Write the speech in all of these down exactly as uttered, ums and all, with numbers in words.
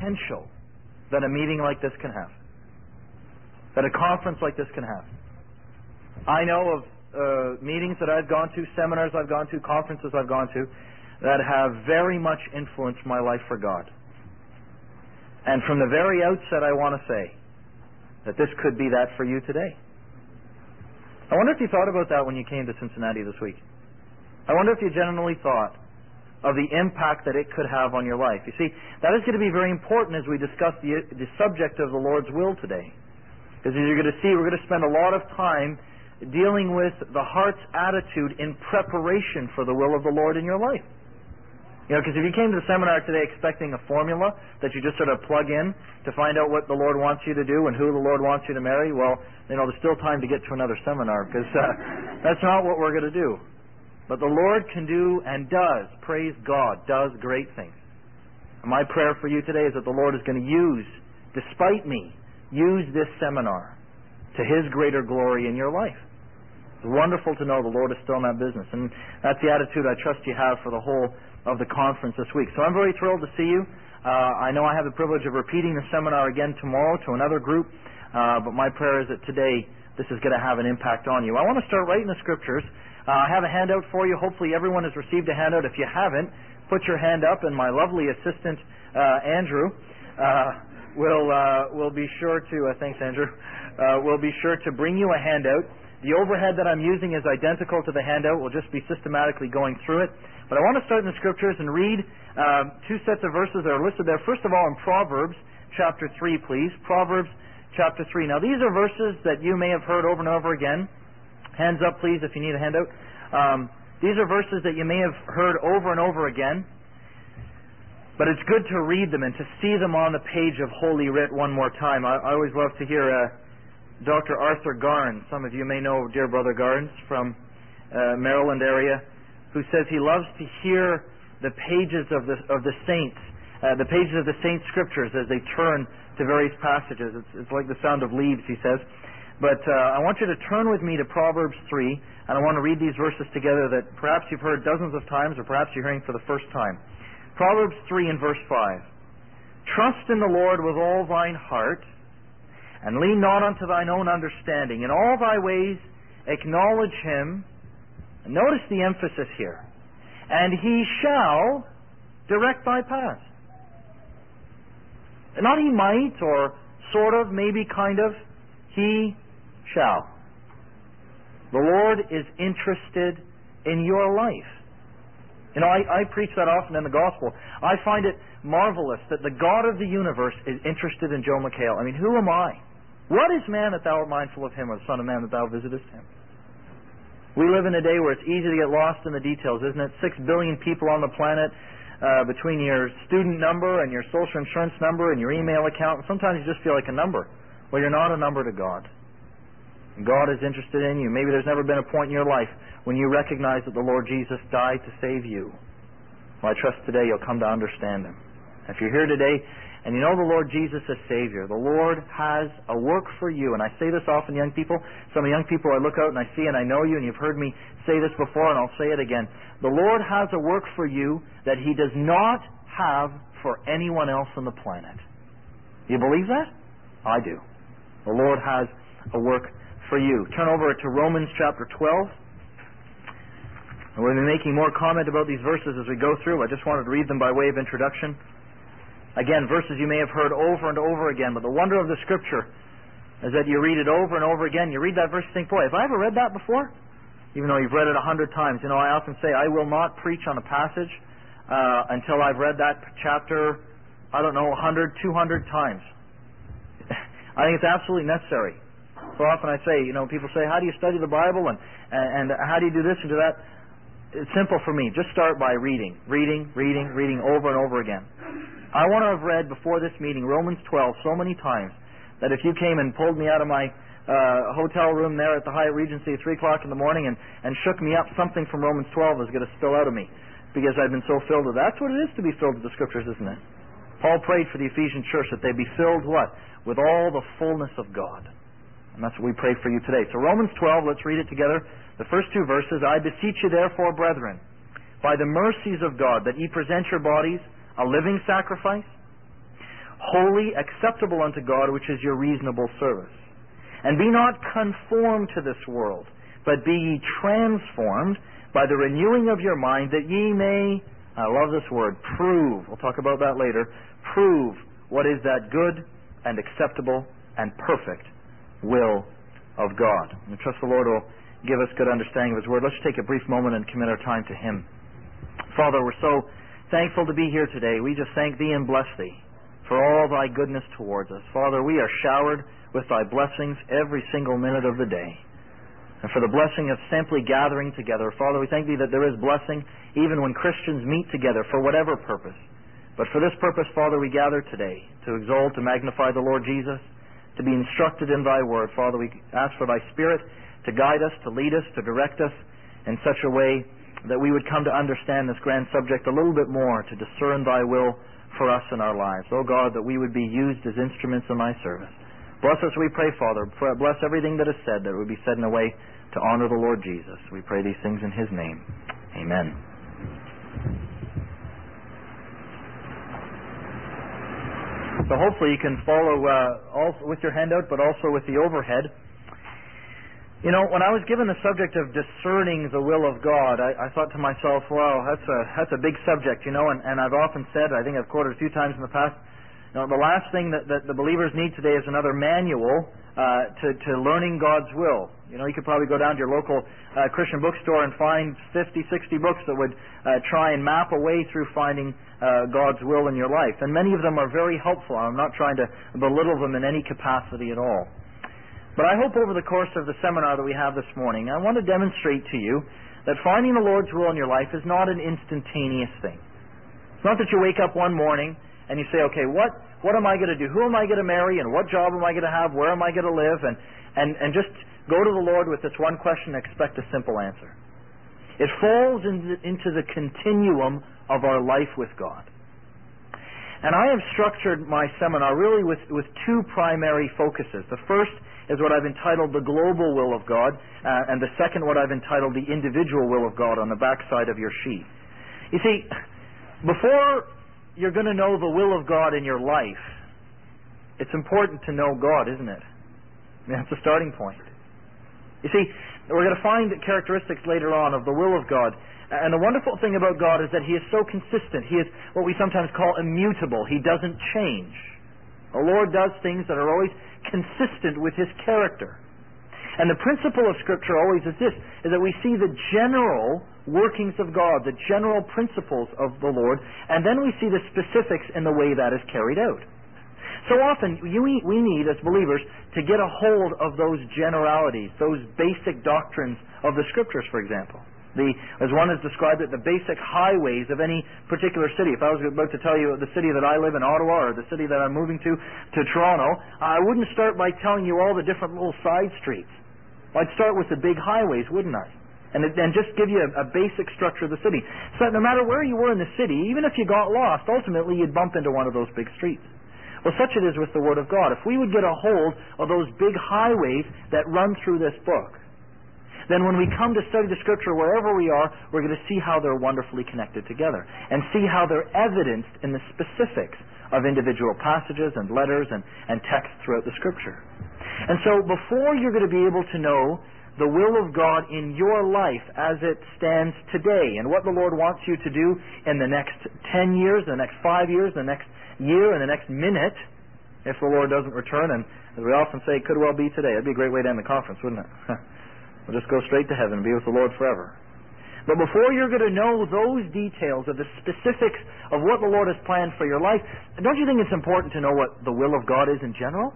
potential that a meeting like this can have, that a conference like this can have. I know of uh, meetings that I've gone to, seminars I've gone to, conferences I've gone to, that have very much influenced my life for God. And from the very outset, I want to say that this could be that for you today. I wonder if you thought about that when you came to Cincinnati this week. I wonder if you genuinely thought of the impact that it could have on your life. You see, that is going to be very important as we discuss the, the subject of the Lord's will today. Because as you're going to see, we're going to spend a lot of time dealing with the heart's attitude in preparation for the will of the Lord in your life. You know, because if you came to the seminar today expecting a formula that you just sort of plug in to find out what the Lord wants you to do and who the Lord wants you to marry, well, you know, there's still time to get to another seminar, because uh, that's not what we're going to do. But the Lord can do and does, praise God, does great things. And my prayer for you today is that the Lord is going to use, despite me, use this seminar to His greater glory in your life. It's wonderful to know the Lord is still in that business. And that's the attitude I trust you have for the whole of the conference this week. So I'm very thrilled to see you. Uh, I know I have the privilege of repeating the seminar again tomorrow to another group, uh, but my prayer is that today this is going to have an impact on you. I want to start right in the Scriptures. Uh, I have a handout for you. Hopefully everyone has received a handout. If you haven't, put your hand up, and my lovely assistant, uh, Andrew, uh, will uh, will be sure to, uh, thanks Andrew, uh, will be sure to bring you a handout. The overhead that I'm using is identical to the handout. We'll just be systematically going through it. But I want to start in the Scriptures and read uh, two sets of verses that are listed there. First of all, in Proverbs chapter three, please. Proverbs chapter three. Now, these are verses that you may have heard over and over again. Hands up, please, if you need a handout. Um, these are verses that you may have heard over and over again. But it's good to read them and to see them on the page of Holy Writ one more time. I, I always love to hear uh, Doctor Arthur Garnes. Some of you may know dear Brother Garnes from uh, Maryland area, who says he loves to hear the pages of the of the saints, uh, the pages of the saints' scriptures as they turn to various passages. It's, it's like the sound of leaves, he says. But uh, I want you to turn with me to Proverbs three, and I want to read these verses together that perhaps you've heard dozens of times, or perhaps you're hearing for the first time. Proverbs three and verse five. Trust in the Lord with all thine heart, and lean not unto thine own understanding. In all thy ways acknowledge Him. And notice the emphasis here. And He shall direct thy paths. Not He might, or sort of, maybe, kind of. He shall. The Lord is interested in your life. You know, I, I preach that often in the gospel. I find it marvelous that the God of the universe is interested in Joe McHale. I mean, who am I? What is man that thou art mindful of him, or the Son of Man that thou visitest him? We live in a day where it's easy to get lost in the details, isn't it? Six billion people on the planet, uh, between your student number and your social insurance number and your email account. Sometimes you just feel like a number. Well, you're not a number to God. God is interested in you. Maybe there's never been a point in your life when you recognize that the Lord Jesus died to save you. Well, I trust today you'll come to understand Him. If you're here today and you know the Lord Jesus as Savior, the Lord has a work for you. And I say this often, young people. Some of the young people I look out and I see and I know you, and you've heard me say this before, and I'll say it again. The Lord has a work for you that He does not have for anyone else on the planet. You believe that? I do. The Lord has a work for you. Turn over to Romans chapter twelve. And we'll be making more comment about these verses as we go through. I just wanted to read them by way of introduction. Again, verses you may have heard over and over again, but the wonder of the Scripture is that you read it over and over again. You read that verse and think, boy, have I ever read that before? Even though you've read it a hundred times. You know, I often say I will not preach on a passage uh, until I've read that chapter, I don't know, a hundred, two hundred times. I think it's absolutely necessary. So often I say, you know, people say, how do you study the Bible, and, and, and how do you do this and do that? It's simple for me. Just start by reading, reading, reading, reading over and over again. I want to have read before this meeting Romans twelve so many times that if you came and pulled me out of my uh, hotel room there at the Hyatt Regency at three o'clock in the morning and, and shook me up, something from Romans twelve is going to spill out of me because I've been so filled with it. That's what it is to be filled with the Scriptures, isn't it? Paul prayed for the Ephesian church that they be filled what? With all the fullness of God. And that's what we pray for you today. So Romans twelve, let's read it together. The first two verses. I beseech you therefore, brethren, by the mercies of God, that ye present your bodies a living sacrifice, holy, acceptable unto God, which is your reasonable service. And be not conformed to this world, but be ye transformed by the renewing of your mind, that ye may, I love this word, prove, we'll talk about that later, prove what is that good and acceptable and perfect will of God. And I trust the Lord will give us good understanding of His Word. Let's take a brief moment and commit our time to Him. Father, we're so thankful to be here today. We just thank Thee and bless Thee for all Thy goodness towards us. Father, we are showered with Thy blessings every single minute of the day. And for the blessing of simply gathering together, Father, we thank Thee that there is blessing even when Christians meet together for whatever purpose. But for this purpose, Father, we gather today to exalt and magnify the Lord Jesus, to be instructed in Thy Word. Father, we ask for Thy Spirit to guide us, to lead us, to direct us in such a way that we would come to understand this grand subject a little bit more, to discern Thy will for us in our lives. Oh God, that we would be used as instruments in Thy service. Bless us, we pray, Father. Bless everything that is said, that it would be said in a way to honor the Lord Jesus. We pray these things in His name. Amen. So hopefully you can follow uh, also with your handout, but also with the overhead. You know, when I was given the subject of discerning the will of God, I, I thought to myself, wow, that's a that's a big subject, you know, and, and I've often said, I think I've quoted a few times in the past, you know, the last thing that, that the believers need today is another manual uh, to, to learning God's will. You know, you could probably go down to your local uh, Christian bookstore and find fifty, sixty books that would uh, try and map a way through finding uh, God's will in your life. And many of them are very helpful. I'm not trying to belittle them in any capacity at all. But I hope over the course of the seminar that we have this morning, I want to demonstrate to you that finding the Lord's will in your life is not an instantaneous thing. It's not that you wake up one morning and you say, okay, what, what am I going to do? Who am I going to marry? And what job am I going to have? Where am I going to live? And, and, and just go to the Lord with this one question and expect a simple answer. It falls into, into the continuum of our life with God. And I have structured my seminar really with, with two primary focuses. The first is what I've entitled the global will of God, uh, and the second what I've entitled the individual will of God on the back side of your sheet. You see, before you're going to know the will of God in your life, it's important to know God, isn't it? I mean, that's a starting point. You see, we're going to find characteristics later on of the will of God. And the wonderful thing about God is that He is so consistent. He is what we sometimes call immutable. He doesn't change. The Lord does things that are always consistent with His character. And the principle of Scripture always is this, is that we see the general workings of God, the general principles of the Lord, and then we see the specifics in the way that is carried out. So often, you, we need, as believers, to get a hold of those generalities, those basic doctrines of the Scriptures, for example. The, as one has described it, the basic highways of any particular city. If I was about to tell you the city that I live in, Ottawa, or the city that I'm moving to, to Toronto, I wouldn't start by telling you all the different little side streets. I'd start with the big highways, wouldn't I? And, and just give you a, a basic structure of the city. So no matter where you were in the city, even if you got lost, ultimately you'd bump into one of those big streets. Well, such it is with the Word of God. If we would get a hold of those big highways that run through this book, then when we come to study the Scripture wherever we are, we're going to see how they're wonderfully connected together and see how they're evidenced in the specifics of individual passages and letters and, and texts throughout the Scripture. And so before you're going to be able to know the will of God in your life as it stands today and what the Lord wants you to do in the next ten years, the next five years, the next year, and the next minute, if the Lord doesn't return, and as we often say, it could well be today. It'd be a great way to end the conference, wouldn't it? We'll just go straight to heaven and be with the Lord forever. But before you're going to know those details of the specifics of what the Lord has planned for your life, don't you think it's important to know what the will of God is in general?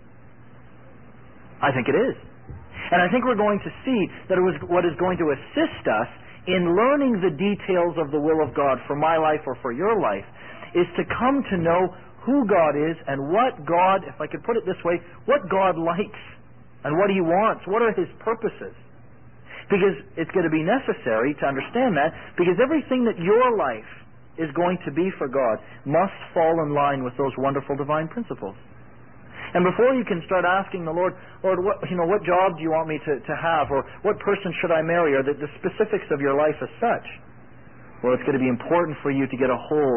I think it is. And I think we're going to see that it was what is going to assist us in learning the details of the will of God for my life or for your life is to come to know who God is and what God, if I could put it this way, what God likes and what He wants. What are His purposes? Because it's going to be necessary to understand that, because everything that your life is going to be for God must fall in line with those wonderful divine principles. And before you can start asking the Lord, Lord, what, you know, what job do you want me to, to have? Or what person should I marry? Or the, the specifics of your life as such. Well, it's going to be important for you to get a hold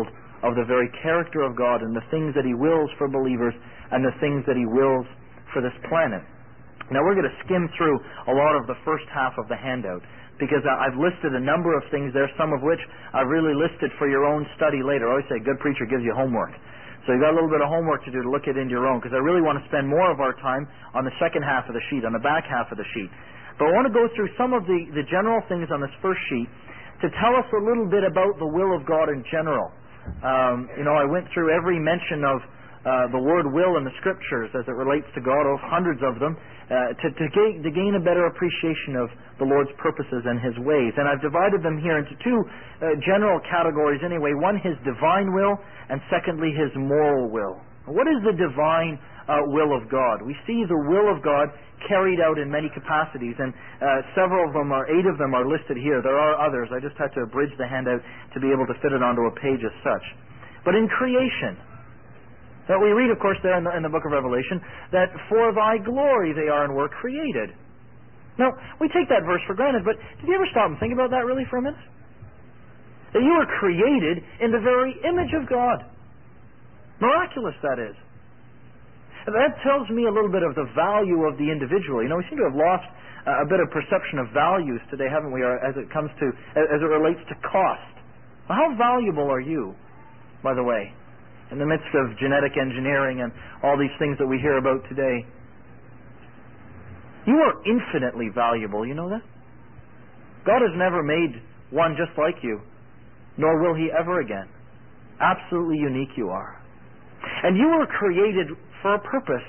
of the very character of God and the things that He wills for believers and the things that He wills for this planet. Now we're going to skim through a lot of the first half of the handout, because I've listed a number of things there, some of which I've really listed for your own study later. I always say a good preacher gives you homework. So you've got a little bit of homework to do to look it into your own, because I really want to spend more of our time on the second half of the sheet, on the back half of the sheet. But I want to go through some of the, the general things on this first sheet to tell us a little bit about the will of God in general. Um, you know, I went through every mention of uh, the word will in the Scriptures as it relates to God, of hundreds of them, uh, to, to, gain, to gain a better appreciation of the Lord's purposes and His ways. And I've divided them here into two uh, general categories anyway. One, His divine will, and secondly, His moral will. What is the divine uh, will of God? We see the will of God carried out in many capacities, and uh, several of them, or eight of them, are listed here. There are others. I just had to abridge the handout to be able to fit it onto a page as such. But in creation, that we read, of course, there in the, in the book of Revelation, that for Thy glory they are and were created. Now, we take that verse for granted, but did you ever stop and think about that really for a minute? That you were created in the very image of God. Miraculous, that is. That tells me a little bit of the value of the individual. You know, we seem to have lost uh, a bit of perception of values today, haven't we, as it comes to, as it relates to cost. Well, how valuable are you, by the way, in the midst of genetic engineering and all these things that we hear about today? You are infinitely valuable, you know that? God has never made one just like you, nor will He ever again. Absolutely unique you are. And you were created for a purpose,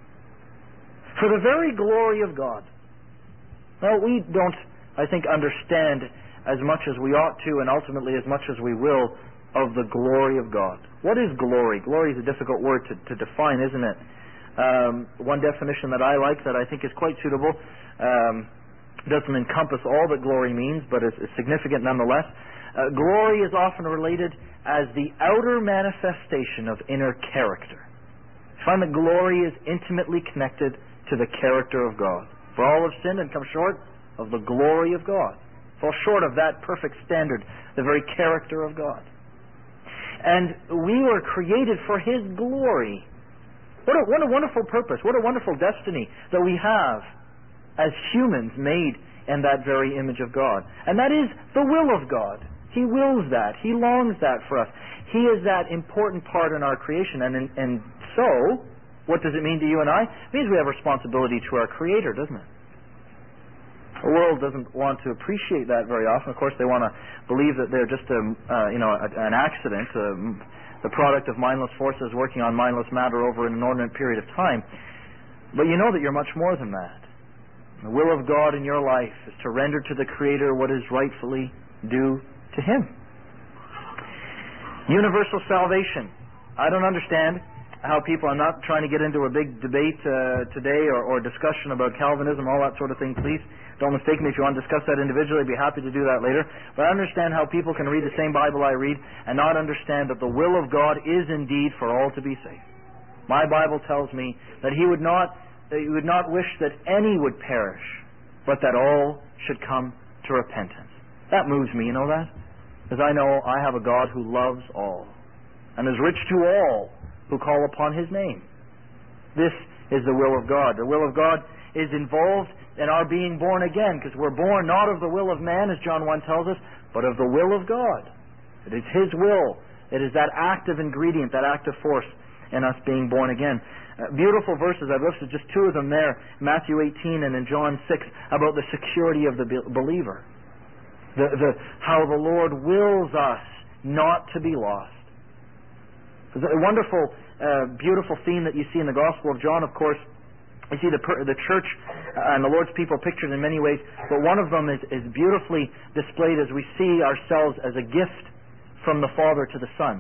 for the very glory of God. Now, we don't, I think, understand as much as we ought to, and ultimately as much as we will, of the glory of God. What is glory? Glory is a difficult word to, to define, isn't it? Um, one definition that I like, that I think is quite suitable, um, doesn't encompass all that glory means, but is, is significant nonetheless. Uh, glory is often related as the outer manifestation of inner character. I find that glory is intimately connected to the character of God. For all have sinned and come short of the glory of God. Fall short of that perfect standard, the very character of God. And we were created for His glory. What a, what a wonderful purpose, what a wonderful destiny that we have as humans made in that very image of God. And that is the will of God. He wills that. He longs that for us. He is that important part in our creation. And, in, and so, what does it mean to you and I? It means we have responsibility to our Creator, doesn't it? The world doesn't want to appreciate that very often. Of course, they want to believe that they're just a, uh, you know, a, an accident, a, the product of mindless forces working on mindless matter over an inordinate period of time. But you know that you're much more than that. The will of God in your life is to render to the Creator what is rightfully due to Him. Universal salvation. I don't understand how people, I'm not trying to get into a big debate uh, today or, or discussion about Calvinism, all that sort of thing, please. Don't mistake me. If you want to discuss that individually, I'd be happy to do that later. But I understand how people can read the same Bible I read and not understand that the will of God is indeed for all to be saved. My Bible tells me that He would not, that He would not wish that any would perish, but that all should come to repentance. That moves me, you know that? Because I know I have a God who loves all and is rich to all who call upon His name. This is the will of God. The will of God is involved in our being born again, because we're born not of the will of man, as John one tells us, but of the will of God. It is His will. It is that active ingredient, that active force in us being born again. Uh, beautiful verses. I've listed just two of them there, Matthew eighteen and in John six, about the security of the be- believer. The, the, how the Lord wills us not to be lost. It's a wonderful, uh, beautiful theme that you see in the Gospel of John, of course. You see the, the church and the Lord's people pictured in many ways, but one of them is, is beautifully displayed as we see ourselves as a gift from the Father to the Son.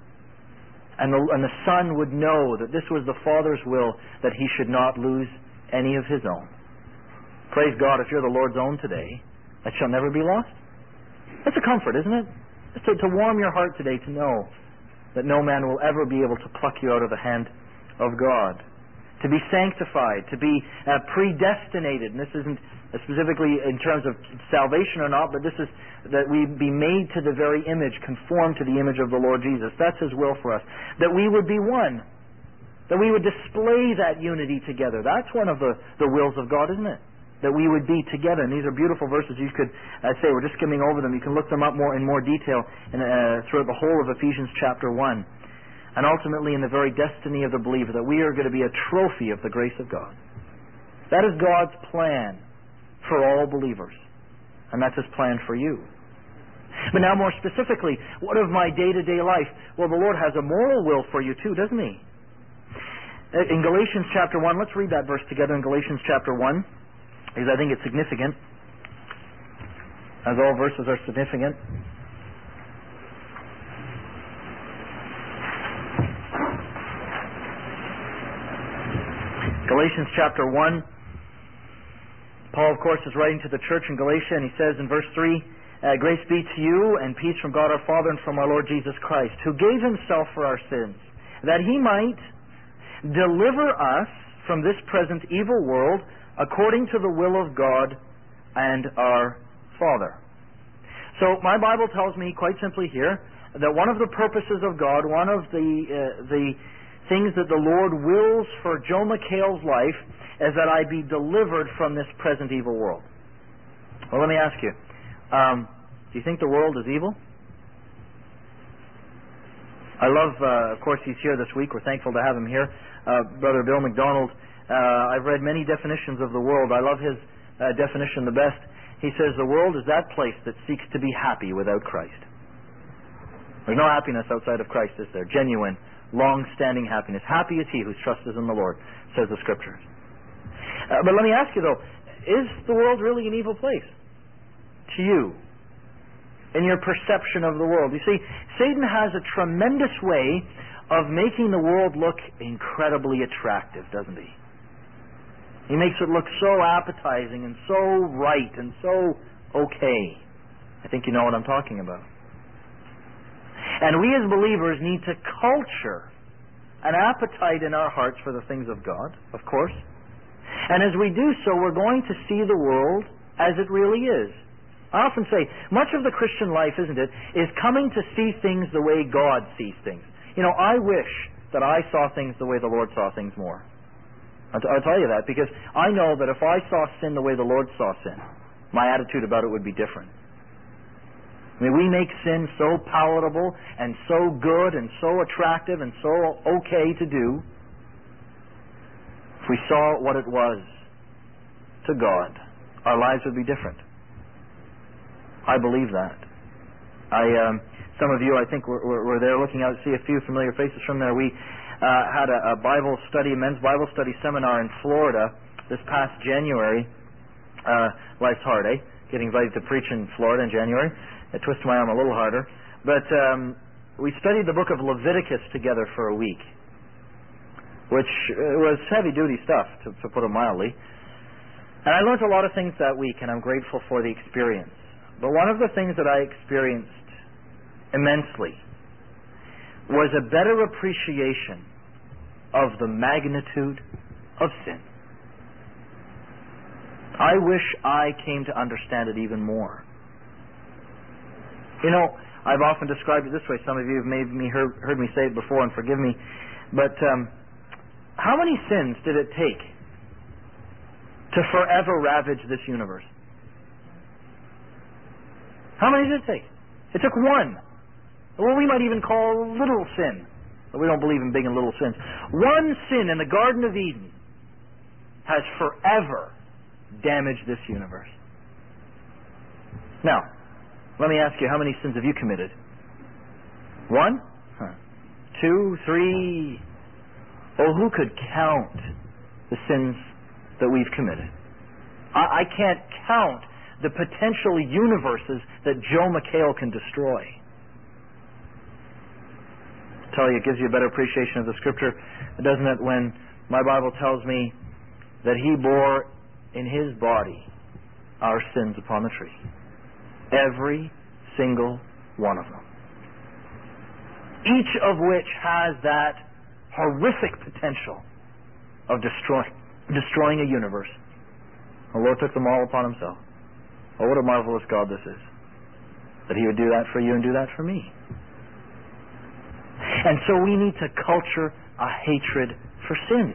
And the, and the Son would know that this was the Father's will, that He should not lose any of His own. Praise God, if you're the Lord's own today, that shall never be lost. That's a comfort, isn't it? It's to, to warm your heart today to know that no man will ever be able to pluck you out of the hand of God. To be sanctified, to be uh, predestinated. And this isn't specifically in terms of salvation or not, but this is that we be made to the very image, conformed to the image of the Lord Jesus. That's His will for us. That we would be one. That we would display that unity together. That's one of the, the wills of God, isn't it? That we would be together. And these are beautiful verses. You could uh, say, we're just skimming over them. You can look them up more in more detail in, uh, throughout the whole of Ephesians chapter one. And ultimately in the very destiny of the believer, that we are going to be a trophy of the grace of God. That is God's plan for all believers. And that's His plan for you. But now more specifically, what of my day-to-day life? Well, the Lord has a moral will for you too, doesn't He? In Galatians chapter one, let's read that verse together in Galatians chapter one, because I think it's significant, as all verses are significant. Galatians chapter one, Paul, of course, is writing to the church in Galatia, and he says in verse three, uh, Grace be to you and peace from God our Father and from our Lord Jesus Christ, who gave Himself for our sins, that He might deliver us from this present evil world according to the will of God and our Father. So my Bible tells me quite simply here that one of the purposes of God, one of the uh, the things that the Lord wills for Joe McHale's life is that I be delivered from this present evil world. Well, let me ask you, um, do you think the world is evil? I love, uh, of course, he's here this week. We're thankful to have him here. Uh, Brother Bill McDonald, uh, I've read many definitions of the world. I love his uh, definition the best. He says the world is that place that seeks to be happy without Christ. There's no happiness outside of Christ, is there? Genuine, long-standing happiness. Happy is he whose trust is in the Lord, says the Scriptures. Uh, but let me ask you, though, is the world really an evil place to you, in your perception of the world? You see, Satan has a tremendous way of making the world look incredibly attractive, doesn't he? He makes it look so appetizing and so right and so okay. I think you know what I'm talking about. And we as believers need to culture an appetite in our hearts for the things of God, of course. And as we do so, we're going to see the world as it really is. I often say, much of the Christian life, isn't it, is coming to see things the way God sees things. You know, I wish that I saw things the way the Lord saw things more. I'll, t- I'll tell you that, because I know that if I saw sin the way the Lord saw sin, my attitude about it would be different. I mean, we make sin so palatable and so good and so attractive and so okay to do. If we saw what it was to God, our lives would be different. I believe that. I, um, some of you, I think, were, were, were there looking out to see a few familiar faces from there. We uh, had a, a Bible study, a men's Bible study seminar in Florida this past January. Uh, life's hard, eh? Getting invited to preach in Florida in January. It twisted my arm a little harder. But um, we studied the book of Leviticus together for a week, which uh, was heavy-duty stuff, to, to put it mildly. And I learned a lot of things that week, and I'm grateful for the experience. But one of the things that I experienced immensely was a better appreciation of the magnitude of sin. I wish I came to understand it even more. You know, I've often described it this way. Some of you have maybe heard, heard me say it before, and forgive me. But um, how many sins did it take to forever ravage this universe? How many did it take? It took one. Well, we might even call little sin. But we don't believe in big and little sins. One sin in the Garden of Eden has forever damaged this universe. Now, let me ask you, how many sins have you committed? One? Huh. Two? Three? Oh, who could count the sins that we've committed? I, I can't count the potential universes that Joe McHale can destroy. I tell you, it gives you a better appreciation of the Scripture, doesn't it, when my Bible tells me that He bore in His body our sins upon the tree. Every single one of them. Each of which has that horrific potential of destroying, destroying a universe. The Lord took them all upon himself. Oh, what a marvelous God this is, that he would do that for you and do that for me. And so we need to culture a hatred for sin.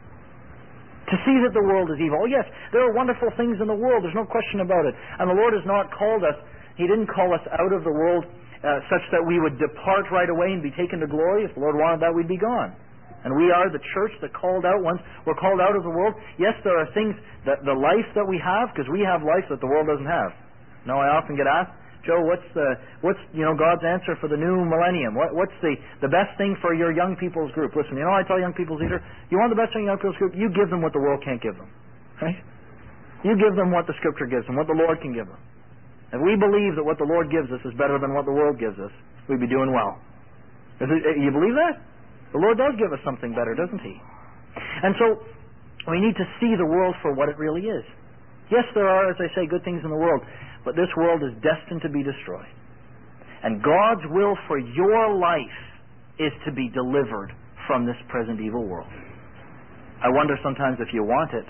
To see that the world is evil. Oh yes, there are wonderful things in the world, there's no question about it. And the Lord has not called us, he didn't call us out of the world uh, such that we would depart right away and be taken to glory. If the Lord wanted that, we'd be gone. And we are the church that called out once we're called out of the world. Yes, there are things, that the life that we have, because we have life that the world doesn't have. Now I often get asked, Joe, what's the what's you know God's answer for the new millennium? What, what's the, the best thing for your young people's group? Listen, you know I tell young people's leader, you want the best thing for your young people's group? You give them what the world can't give them, right? You give them what the Scripture gives them, what the Lord can give them. If we believe that what the Lord gives us is better than what the world gives us, we'd be doing well. Is it, you believe that? The Lord does give us something better, doesn't He? And so we need to see the world for what it really is. Yes, there are, as I say, good things in the world, but this world is destined to be destroyed. And God's will for your life is to be delivered from this present evil world. I wonder sometimes if you want it.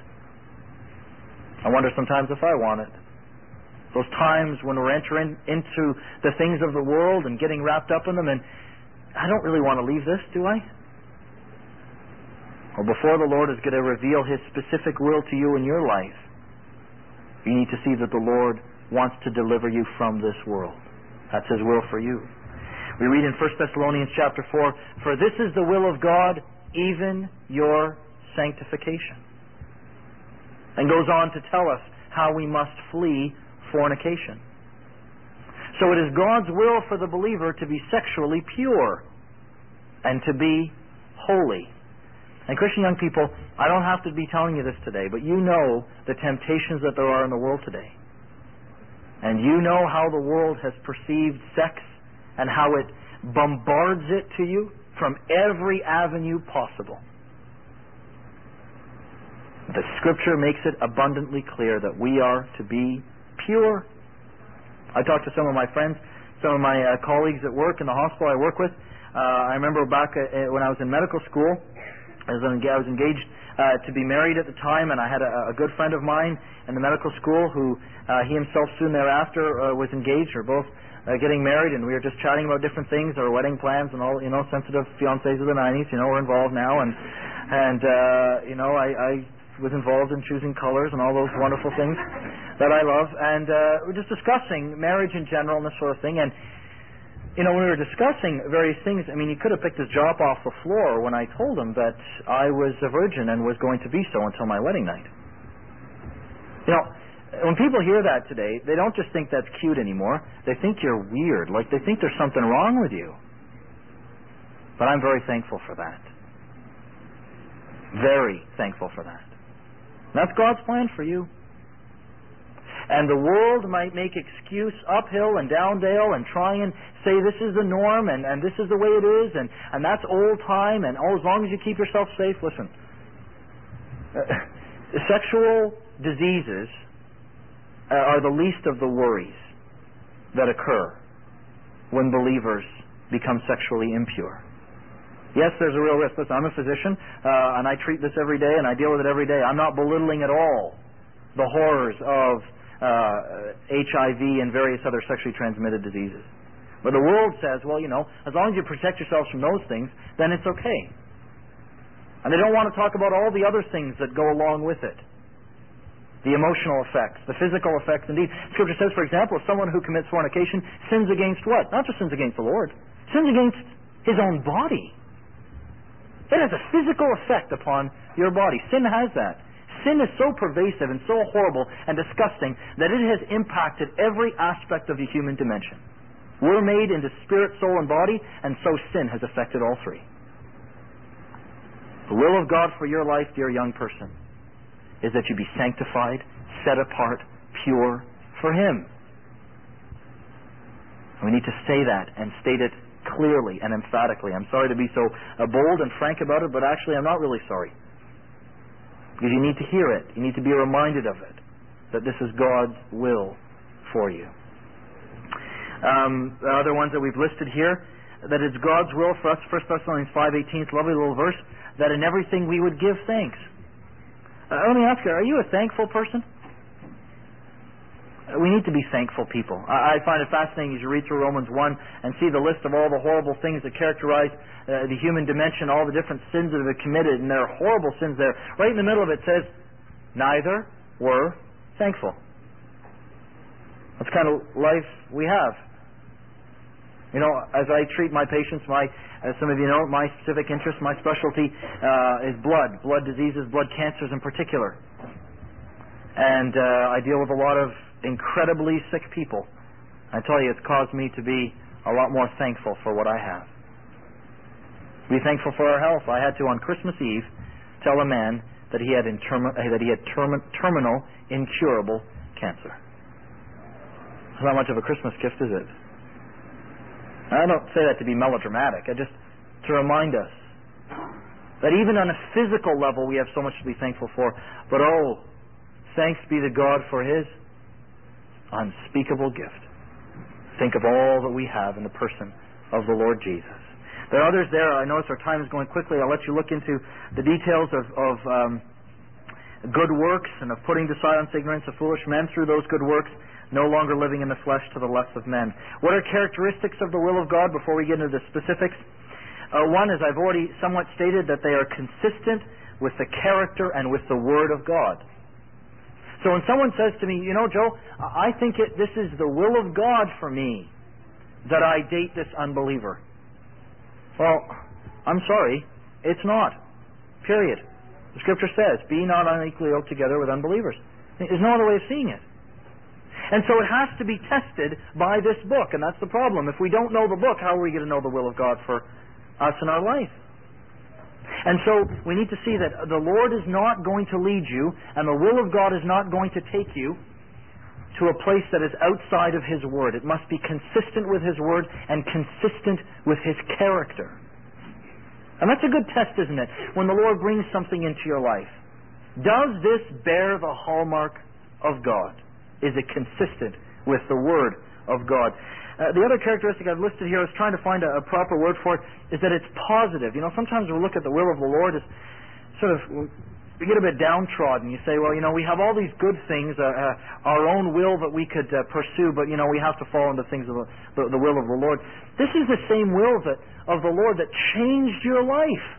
I wonder sometimes if I want it. Those times when we're entering into the things of the world and getting wrapped up in them, and I don't really want to leave this, do I? Well, before the Lord is going to reveal His specific will to you in your life, you need to see that the Lord wants to deliver you from this world. That's His will for you. We read in First Thessalonians chapter four, "For this is the will of God, even your sanctification." And goes on to tell us how we must flee fornication. So it is God's will for the believer to be sexually pure and to be holy. And Christian young people, I don't have to be telling you this today, but you know the temptations that there are in the world today. And you know how the world has perceived sex and how it bombards it to you from every avenue possible. The Scripture makes it abundantly clear that we are to be pure. I talked to some of my friends, some of my uh, colleagues at work in the hospital I work with. Uh, I remember back uh, when I was in medical school, I was, en- I was engaged uh, to be married at the time, and I had a, a good friend of mine in the medical school who uh, he himself soon thereafter uh, was engaged. We're both uh, getting married, and we were just chatting about different things, our wedding plans and all, you know, sensitive fiancés of the nineties, you know, we're involved now, and, and uh, you know, I... I was involved in choosing colors and all those wonderful things that I love. And uh, we're just discussing marriage in general and this sort of thing. And, you know, when we were discussing various things, I mean, he could have picked his jaw off the floor when I told him that I was a virgin and was going to be so until my wedding night. You know, when people hear that today, they don't just think that's cute anymore. They think you're weird. Like, they think there's something wrong with you. But I'm very thankful for that. Very thankful for that. That's God's plan for you. And the world might make excuse uphill and down dale and try and say this is the norm and, and this is the way it is and, and that's old time and oh, as long as you keep yourself safe. Listen, uh, sexual diseases uh, are the least of the worries that occur when believers become sexually impure. Yes, there's a real risk. Listen, I'm a physician, uh, and I treat this every day, and I deal with it every day. I'm not belittling at all the horrors of uh, H I V and various other sexually transmitted diseases. But the world says, well, you know, as long as you protect yourselves from those things, then it's okay. And they don't want to talk about all the other things that go along with it. The emotional effects, the physical effects. Indeed, Scripture says, for example, if someone who commits fornication sins against what? Not just sins against the Lord, sins against his own body. It has a physical effect upon your body. Sin has that. Sin is so pervasive and so horrible and disgusting that it has impacted every aspect of the human dimension. We're made into spirit, soul, and body, and so sin has affected all three. The will of God for your life, dear young person, is that you be sanctified, set apart, pure for Him. We need to say that and state it clearly and emphatically. I'm sorry to be so uh, bold and frank about it, but actually I'm not really sorry. Because you need to hear it. You need to be reminded of it, that this is God's will for you. Um, the other ones that we've listed here, that it's God's will for us, First Thessalonians five eighteen, lovely little verse, that in everything we would give thanks. Uh, let me ask you, are you a thankful person? We need to be thankful people. I find it fascinating as you read through Romans one and see the list of all the horrible things that characterize uh, the human dimension, all the different sins that have been committed, and there are horrible sins there. Right in the middle of it says, neither were thankful. That's the kind of life we have. You know, as I treat my patients, my, as some of you know, my specific interest, my specialty uh, is blood, blood diseases, blood cancers in particular. And uh, I deal with a lot of incredibly sick people. I tell you, it's caused me to be a lot more thankful for what I have. Be thankful for our health. I had to, on Christmas Eve, tell a man that he had, intermi- that he had termi- terminal, incurable cancer. It's not much of a Christmas gift, is it? I don't say that to be melodramatic. I just to remind us that even on a physical level we have so much to be thankful for. But oh, thanks be to God for His unspeakable gift. Think of all that we have in the person of the Lord Jesus. There are others there. I notice our time is going quickly. I'll let you look into the details of, of um, good works and of putting to silence ignorance of foolish men through those good works, no longer living in the flesh to the lusts of men. What are characteristics of the will of God before we get into the specifics? Uh, one, as I've already somewhat stated, that they are consistent with the character and with the Word of God. So when someone says to me, you know, Joe, I think it, this is the will of God for me that I date this unbeliever. Well, I'm sorry, it's not. Period. The Scripture says, be not unequally yoked together with unbelievers. There's no other way of seeing it. And so it has to be tested by this book, and that's the problem. If we don't know the book, how are we going to know the will of God for us in our life? And so we need to see that the Lord is not going to lead you, and the will of God is not going to take you to a place that is outside of His Word. It must be consistent with His Word and consistent with His character. And that's a good test, isn't it? When the Lord brings something into your life. Does this bear the hallmark of God? Is it consistent with the Word of God? Uh, the other characteristic I've listed here, I was trying to find a, a proper word for it, is that it's positive. You know, sometimes we look at the will of the Lord as sort of, we get a bit downtrodden. You say, well, you know, we have all these good things, uh, uh, our own will that we could uh, pursue, but, you know, we have to fall into things of the, the, the will of the Lord. This is the same will that of the Lord that changed your life.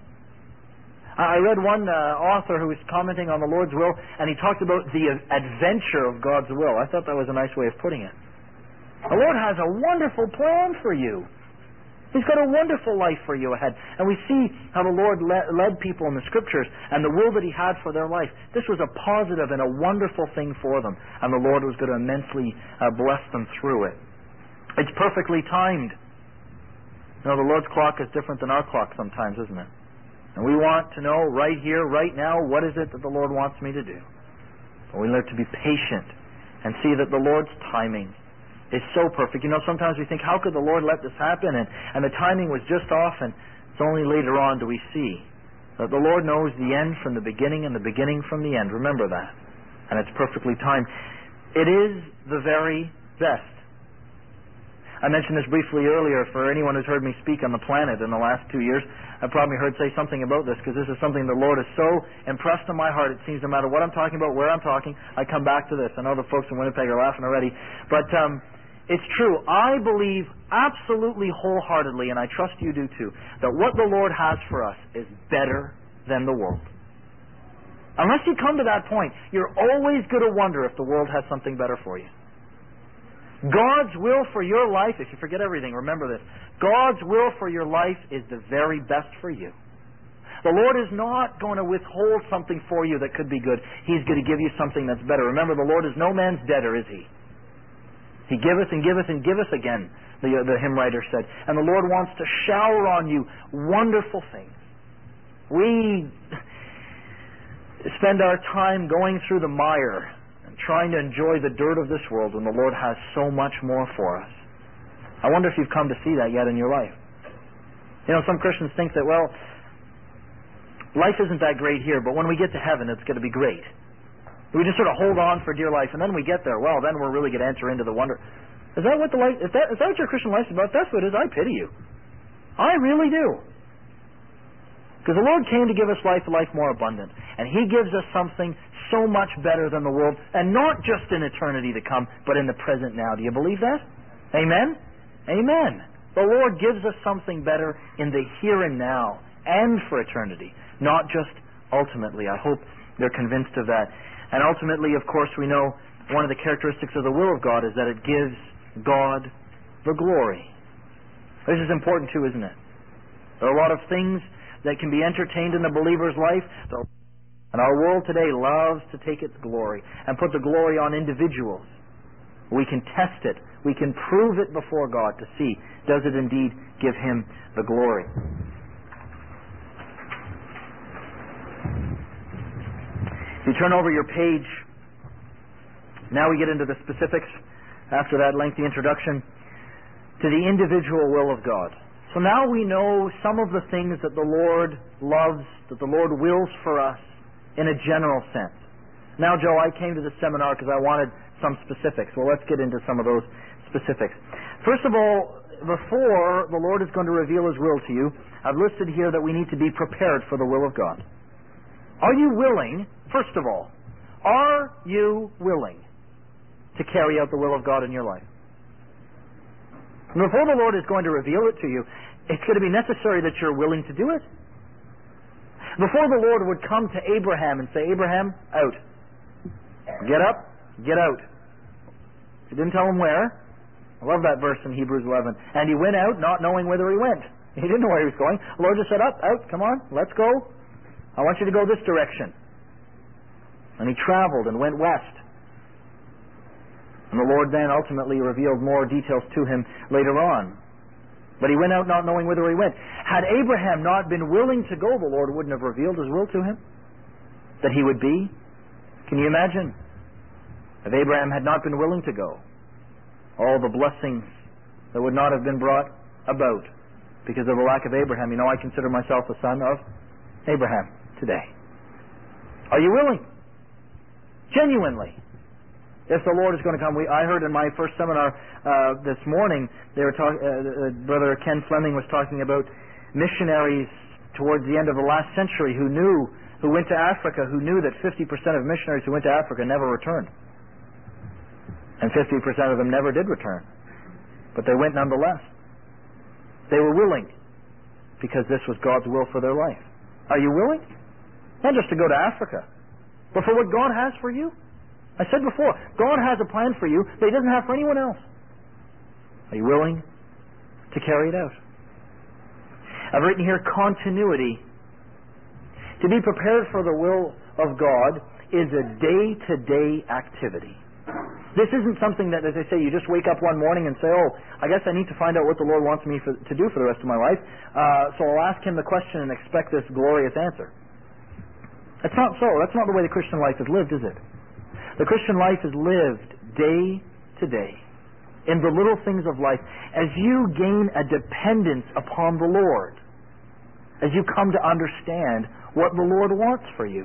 I read one uh, author who was commenting on the Lord's will, and he talked about the adventure of God's will. I thought that was a nice way of putting it. The Lord has a wonderful plan for you. He's got a wonderful life for you ahead. And we see how the Lord led, led people in the Scriptures and the will that He had for their life. This was a positive and a wonderful thing for them. And the Lord was going to immensely uh, bless them through it. It's perfectly timed. You know, the Lord's clock is different than our clock sometimes, isn't it? And we want to know right here, right now, what is it that the Lord wants me to do. But we learn to be patient and see that the Lord's timing is so perfect. You know, sometimes we think, how could the Lord let this happen? And, and the timing was just off, and it's only later on do we see that the Lord knows the end from the beginning and the beginning from the end. Remember that. And it's perfectly timed. It is the very best. I mentioned this briefly earlier. For anyone who's heard me speak on the planet in the last two years, I've probably heard say something about this, because this is something the Lord is so impressed on my heart. It seems no matter what I'm talking about, where I'm talking, I come back to this. I know the folks in Winnipeg are laughing already. But um, it's true. I believe absolutely wholeheartedly, and I trust you do too, that what the Lord has for us is better than the world. Unless you come to that point, you're always going to wonder if the world has something better for you. God's will for your life, if you forget everything, remember this. God's will for your life is the very best for you. The Lord is not going to withhold something for you that could be good. He's going to give you something that's better. Remember, the Lord is no man's debtor, is He? He giveth and giveth and giveth again, the, the hymn writer said. And the Lord wants to shower on you wonderful things. We spend our time going through the mire, trying to enjoy the dirt of this world when the Lord has so much more for us. I wonder if you've come to see that yet in your life. You know, some Christians think that, well, life isn't that great here, but when we get to heaven, it's going to be great. We just sort of hold on for dear life, and then we get there, well, then we're really going to enter into the wonder. Is that what the life, is that, is that what your Christian life's about? That's what it is. I pity you. I really do. Because the Lord came to give us life, life more abundant. And He gives us something so much better than the world, and not just in eternity to come, but in the present now. Do you believe that? Amen? Amen. The Lord gives us something better in the here and now, and for eternity, not just ultimately. I hope they're convinced of that. And ultimately, of course, we know one of the characteristics of the will of God is that it gives God the glory. This is important too, isn't it? There are a lot of things that can be entertained in the believer's life, and our world today loves to take its glory and put the glory on individuals. We can test it. We can prove it before God to see, does it indeed give Him the glory? If you turn over your page, now we get into the specifics, after that lengthy introduction, to the individual will of God. So now we know some of the things that the Lord loves, that the Lord wills for us in a general sense. Now, Joe, I came to this seminar because I wanted some specifics. Well, let's get into some of those specifics. First of all, before the Lord is going to reveal His will to you, I've listed here that we need to be prepared for the will of God. Are you willing, first of all, are you willing to carry out the will of God in your life? And before the Lord is going to reveal it to you, it's going to be necessary that you're willing to do it. Before the Lord would come to Abraham and say, Abraham, out. Get up, get out. He didn't tell him where. I love that verse in Hebrews eleven. And he went out not knowing whither he went. He didn't know where he was going. The Lord just said, up, out, come on, let's go. I want you to go this direction. And he traveled and went west. And the Lord then ultimately revealed more details to him later on. But he went out not knowing whither he went. Had Abraham not been willing to go, the Lord wouldn't have revealed His will to him. That he would be. Can you imagine? If Abraham had not been willing to go, all the blessings that would not have been brought about because of the lack of Abraham. You know, I consider myself a son of Abraham today. Are you willing? Genuinely. If the Lord is going to come, we, I heard in my first seminar uh, this morning, they were talk, uh, uh, Brother Ken Fleming was talking about missionaries towards the end of the last century who knew, who went to Africa, who knew that fifty percent of missionaries who went to Africa never returned. And fifty percent of them never did return. But they went nonetheless. They were willing because this was God's will for their life. Are you willing? Not just to go to Africa, but for what God has for you. I said before, God has a plan for you that He doesn't have for anyone else. Are you willing to carry it out? I've written here continuity. To be prepared for the will of God is a day-to-day activity. This isn't something that, as I say, you just wake up one morning and say, oh, I guess I need to find out what the Lord wants me for, to do for the rest of my life, uh, so I'll ask Him the question and expect this glorious answer. It's not so. That's not the way the Christian life is lived, is it? The Christian life is lived day to day in the little things of life as you gain a dependence upon the Lord, as you come to understand what the Lord wants for you.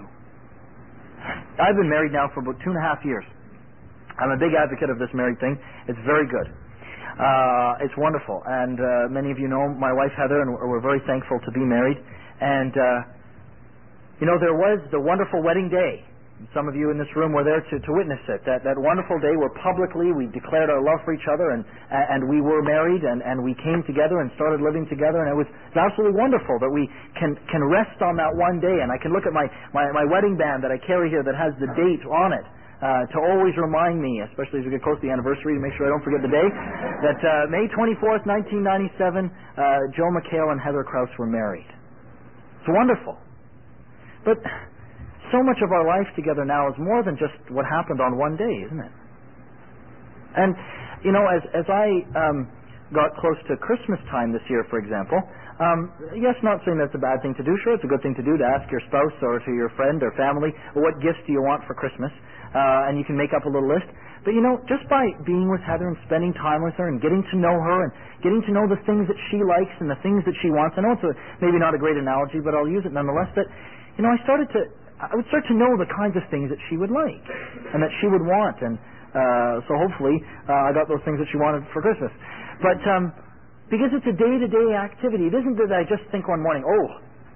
I've been married now for about two and a half years. I'm a big advocate of this married thing. It's very good. Uh, it's wonderful. And uh, many of you know my wife Heather, and we're very thankful to be married. And, uh, you know, there was the wonderful wedding day. Some of you in this room were there to, to witness it. That, that wonderful day where publicly we declared our love for each other, and, and we were married, and, and we came together and started living together, and it was absolutely wonderful that we can, can rest on that one day. And I can look at my, my, my wedding band that I carry here that has the date on it uh, to always remind me, especially as we get close to the anniversary, to make sure I don't forget the day, that uh, May twenty-fourth, nineteen ninety-seven, uh, Joe McHale and Heather Krause were married. It's wonderful. But so much of our life together now is more than just what happened on one day, isn't it? And, you know, as as I um, got close to Christmas time this year, for example, um, yes, not saying that's a bad thing to do. Sure, it's a good thing to do to ask your spouse or to your friend or family, well, what gifts do you want for Christmas? Uh, and you can make up a little list. But, you know, just by being with Heather and spending time with her and getting to know her and getting to know the things that she likes and the things that she wants, I know it's a, maybe not a great analogy, but I'll use it nonetheless, that, you know, I started to I would start to know the kinds of things that she would like and that she would want. And uh, so hopefully uh, I got those things that she wanted for Christmas. But um, because it's a day-to-day activity, it isn't that I just think one morning, oh,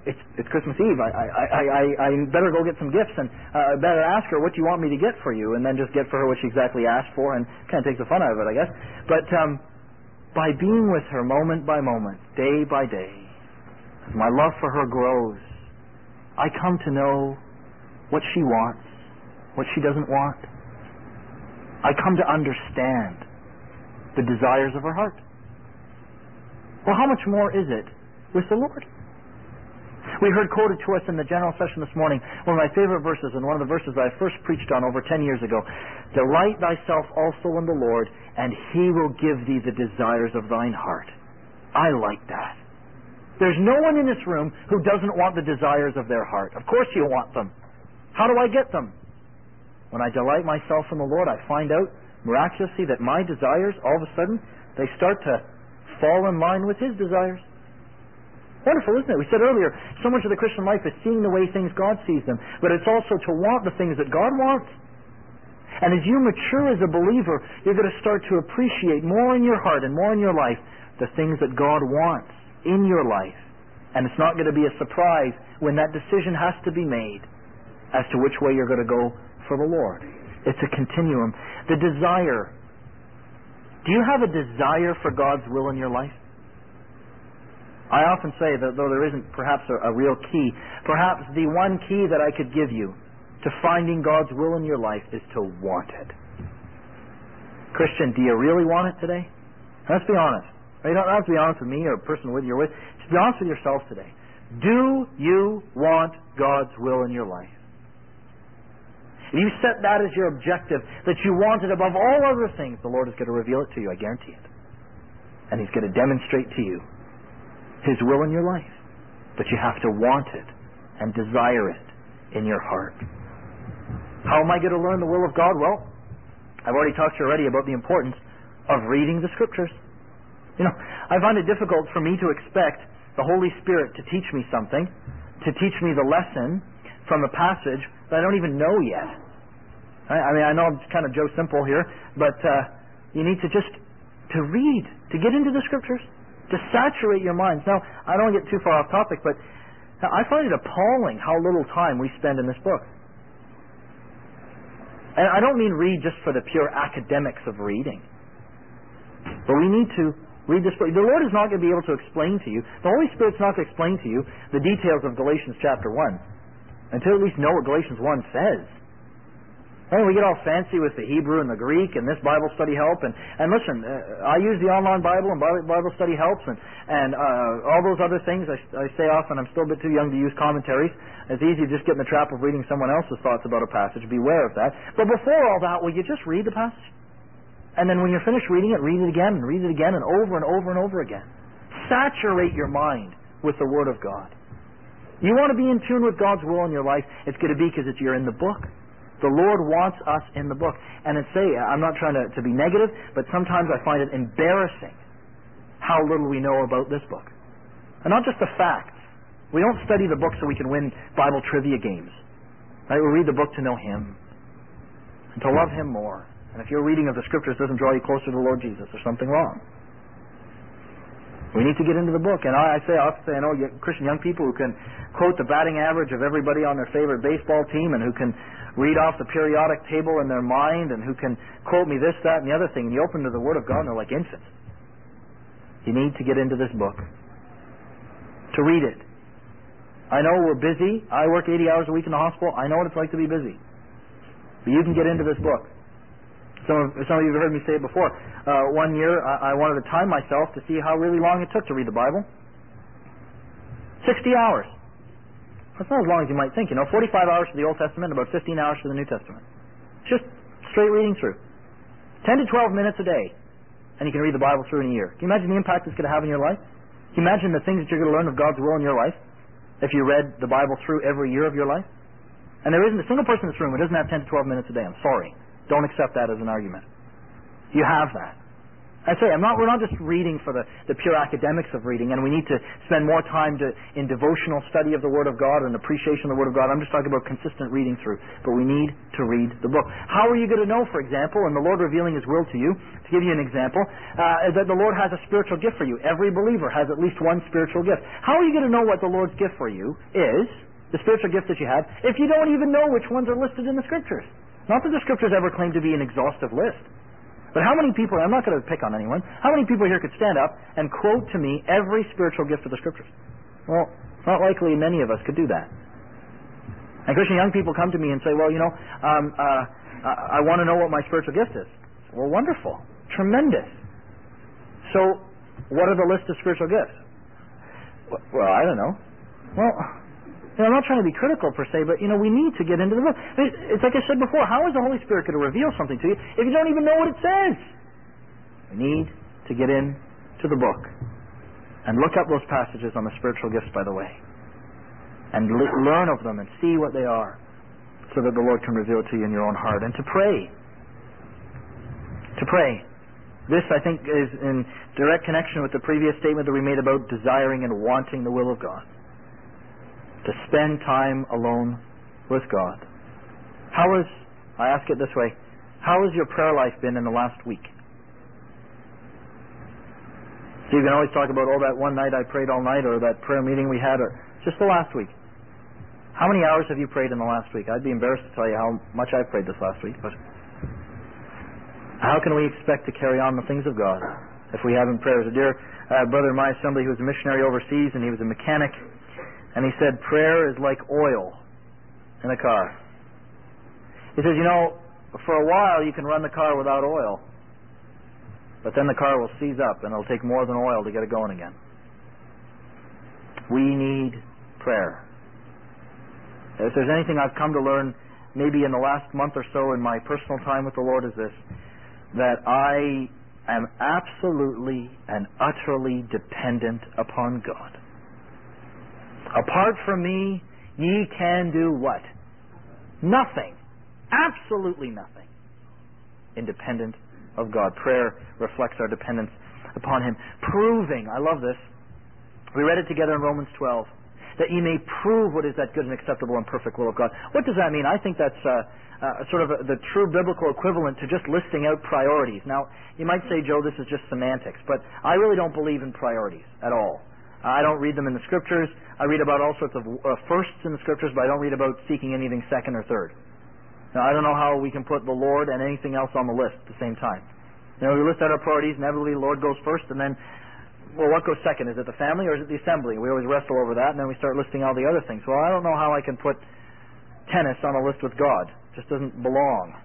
it's, it's Christmas Eve. I, I, I, I, I better go get some gifts, and uh, I better ask her, what do you want me to get for you? And then just get for her what she exactly asked for, and kind of takes the fun out of it, I guess. But um, by being with her moment by moment, day by day, as my love for her grows, I come to know what she wants, what she doesn't want. I come to understand the desires of her heart. Well, how much more is it with the Lord? We heard quoted to us in the general session this morning one of my favorite verses, and one of the verses I first preached on over ten years ago. Delight thyself also in the Lord, and He will give thee the desires of thine heart. I like that. There's no one in this room who doesn't want the desires of their heart. Of course you want them. How do I get them? When I delight myself in the Lord, I find out miraculously that my desires, all of a sudden, they start to fall in line with His desires. Wonderful, isn't it? We said earlier, so much of the Christian life is seeing the way things God sees them, but it's also to want the things that God wants. And as you mature as a believer, you're going to start to appreciate more in your heart and more in your life the things that God wants in your life. And it's not going to be a surprise when that decision has to be made as to which way you're going to go for the Lord. It's a continuum. The desire. Do you have a desire for God's will in your life? I often say that though there isn't perhaps a, a real key, perhaps the one key that I could give you to finding God's will in your life is to want it. Christian, do you really want it today? Let's be honest. You don't have to be honest with me or a person with you're with. Just be honest with yourself today. Do you want God's will in your life? If you set that as your objective, that you want it above all other things, the Lord is going to reveal it to you, I guarantee it. And He's going to demonstrate to you His will in your life. But you have to want it and desire it in your heart. How am I going to learn the will of God? Well, I've already talked to you already about the importance of reading the Scriptures. You know, I find it difficult for me to expect the Holy Spirit to teach me something, to teach me the lesson from a passage that I don't even know yet. I, I mean, I know I'm kind of Joe Simple here, but uh, you need to just to read, to get into the Scriptures, to saturate your minds. Now, I don't want to get too far off topic, but I find it appalling how little time we spend in this book. And I don't mean read just for the pure academics of reading, but we need to read this book. The Lord is not going to be able to explain to you, the Holy Spirit's not going to explain to you the details of Galatians chapter one until at least know what Galatians one says. I mean, we get all fancy with the Hebrew and the Greek and this Bible study help. And, and listen, uh, I use the online Bible and Bible study helps and, and uh, all those other things. I, I say often I'm still a bit too young to use commentaries. It's easy to just get in the trap of reading someone else's thoughts about a passage. Beware of that. But before all that, will you just read the passage? And then when you're finished reading it, read it again and read it again and over and over and over again. Saturate your mind with the Word of God. You want to be in tune with God's will in your life, it's going to be because you're in the book. The Lord wants us in the book. And it's say, I'm not trying to, to be negative, but sometimes I find it embarrassing how little we know about this book. And not just the facts. We don't study the book so we can win Bible trivia games. Right? We read the book to know Him and to love Him more. And if your reading of the Scriptures doesn't draw you closer to the Lord Jesus, there's something wrong. We need to get into the book. And I, I say, I often say, I know Christian young people who can quote the batting average of everybody on their favorite baseball team and who can read off the periodic table in their mind and who can quote me this, that, and the other thing. And you open to the Word of God and they're like infants. You need to get into this book. To read it. I know we're busy. I work eighty hours a week in the hospital. I know what it's like to be busy. But you can get into this book. Some of, some of you have heard me say it before. Uh, one year, I, I wanted to time myself to see how really long it took to read the Bible. Sixty hours. That's not as long as you might think. You know, forty-five hours for the Old Testament, about fifteen hours for the New Testament. Just straight reading through. Ten to twelve minutes a day, and you can read the Bible through in a year. Can you imagine the impact it's going to have in your life? Can you imagine the things that you're going to learn of God's will in your life if you read the Bible through every year of your life? And there isn't a single person in this room who doesn't have ten to twelve minutes a day. I'm sorry. Don't accept that as an argument. You have that. I say, I'm not, we're not just reading for the, the pure academics of reading, and we need to spend more time to, in devotional study of the Word of God and appreciation of the Word of God. I'm just talking about consistent reading through. But we need to read the book. How are you going to know, for example, and the Lord revealing His will to you, to give you an example, uh, that the Lord has a spiritual gift for you? Every believer has at least one spiritual gift. How are you going to know what the Lord's gift for you is, the spiritual gift that you have, if you don't even know which ones are listed in the Scriptures? Not that the Scriptures ever claim to be an exhaustive list. But how many people, I'm not going to pick on anyone, how many people here could stand up and quote to me every spiritual gift of the Scriptures? Well, it's not likely many of us could do that. And Christian young people come to me and say, well, you know, um, uh, I want to know what my spiritual gift is. Well, wonderful. Tremendous. So, what are the list of spiritual gifts? Well, I don't know. Well, you know, I'm not trying to be critical per se, but, you know, we need to get into the book. It's like I said before, how is the Holy Spirit going to reveal something to you if you don't even know what it says? We need to get into the book and look up those passages on the spiritual gifts, by the way, and l- learn of them and see what they are so that the Lord can reveal it to you in your own heart. And to pray. To pray. This, I think, is in direct connection with the previous statement that we made about desiring and wanting the will of God. To spend time alone with God. How is, I ask it this way, how has your prayer life been in the last week? So you can always talk about, oh, that one night I prayed all night, or that prayer meeting we had, or just the last week. How many hours have you prayed in the last week? I'd be embarrassed to tell you how much I prayed this last week, but how can we expect to carry on the things of God if we haven't prayed? There's a dear uh, brother in my assembly who was a missionary overseas, and he was a mechanic. And he said, prayer is like oil in a car. He says, you know, for a while you can run the car without oil, but then the car will seize up and it'll take more than oil to get it going again. We need prayer. If there's anything I've come to learn maybe in the last month or so in my personal time with the Lord is this, that I am absolutely and utterly dependent upon God. Apart from me, ye can do what? Nothing. Absolutely nothing. Independent of God. Prayer reflects our dependence upon Him. Proving, I love this. We read it together in Romans twelve. That ye may prove what is that good and acceptable and perfect will of God. What does that mean? I think that's uh, uh, sort of a, the true biblical equivalent to just listing out priorities. Now, you might say, Joe, this is just semantics, but I really don't believe in priorities at all. I don't read them in the Scriptures. I read about all sorts of uh, firsts in the Scriptures, but I don't read about seeking anything second or third. Now, I don't know how we can put the Lord and anything else on the list at the same time. You know, we list out our priorities, inevitably the Lord goes first, and then, well, what goes second? Is it the family or is it the assembly? We always wrestle over that, and then we start listing all the other things. Well, I don't know how I can put tennis on a list with God. It just doesn't belong.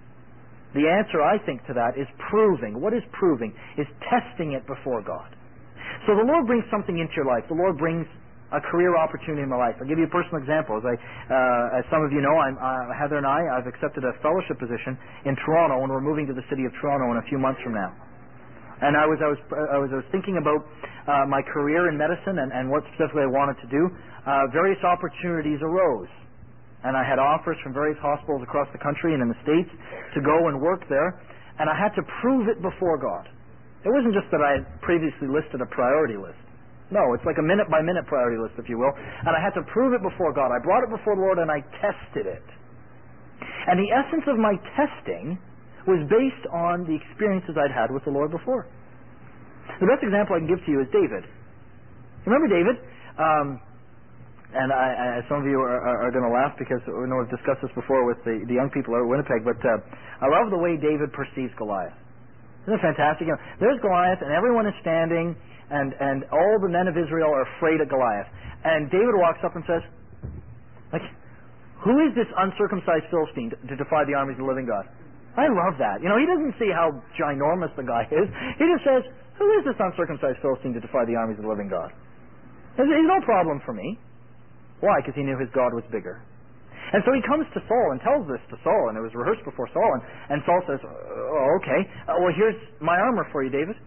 The answer, I think, to that is proving. What is proving? Is testing it before God. So the Lord brings something into your life. The Lord brings a career opportunity in my life. I'll give you a personal example. As, I, uh, as some of you know, I'm, uh, Heather and I, I've accepted a fellowship position in Toronto, and we're moving to the city of Toronto in a few months from now. And I was I was I was, I was thinking about uh, my career in medicine and, and what specifically I wanted to do. Uh, various opportunities arose, and I had offers from various hospitals across the country and in the States to go and work there, and I had to prove it before God. It wasn't just that I had previously listed a priority list. No, it's like a minute-by-minute priority list, if you will. And I had to prove it before God. I brought it before the Lord and I tested it. And the essence of my testing was based on the experiences I'd had with the Lord before. The best example I can give to you is David. Remember David? Um, and I, I, some of you are, are, are going to laugh because we know we've discussed this before with the, the young people out at Winnipeg, but uh, I love the way David perceives Goliath. Isn't it fantastic? You know, there's Goliath, and everyone is standing, and, and all the men of Israel are afraid of Goliath. And David walks up and says, like, who is this uncircumcised Philistine to, to defy the armies of the living God? I love that. You know, he doesn't see how ginormous the guy is. He just says, who is this uncircumcised Philistine to defy the armies of the living God? He's, he's no problem for me. Why? Because he knew his God was bigger. And so he comes to Saul and tells this to Saul, and it was rehearsed before Saul, and, and Saul says, oh, okay, uh, well, here's my armor for you, David.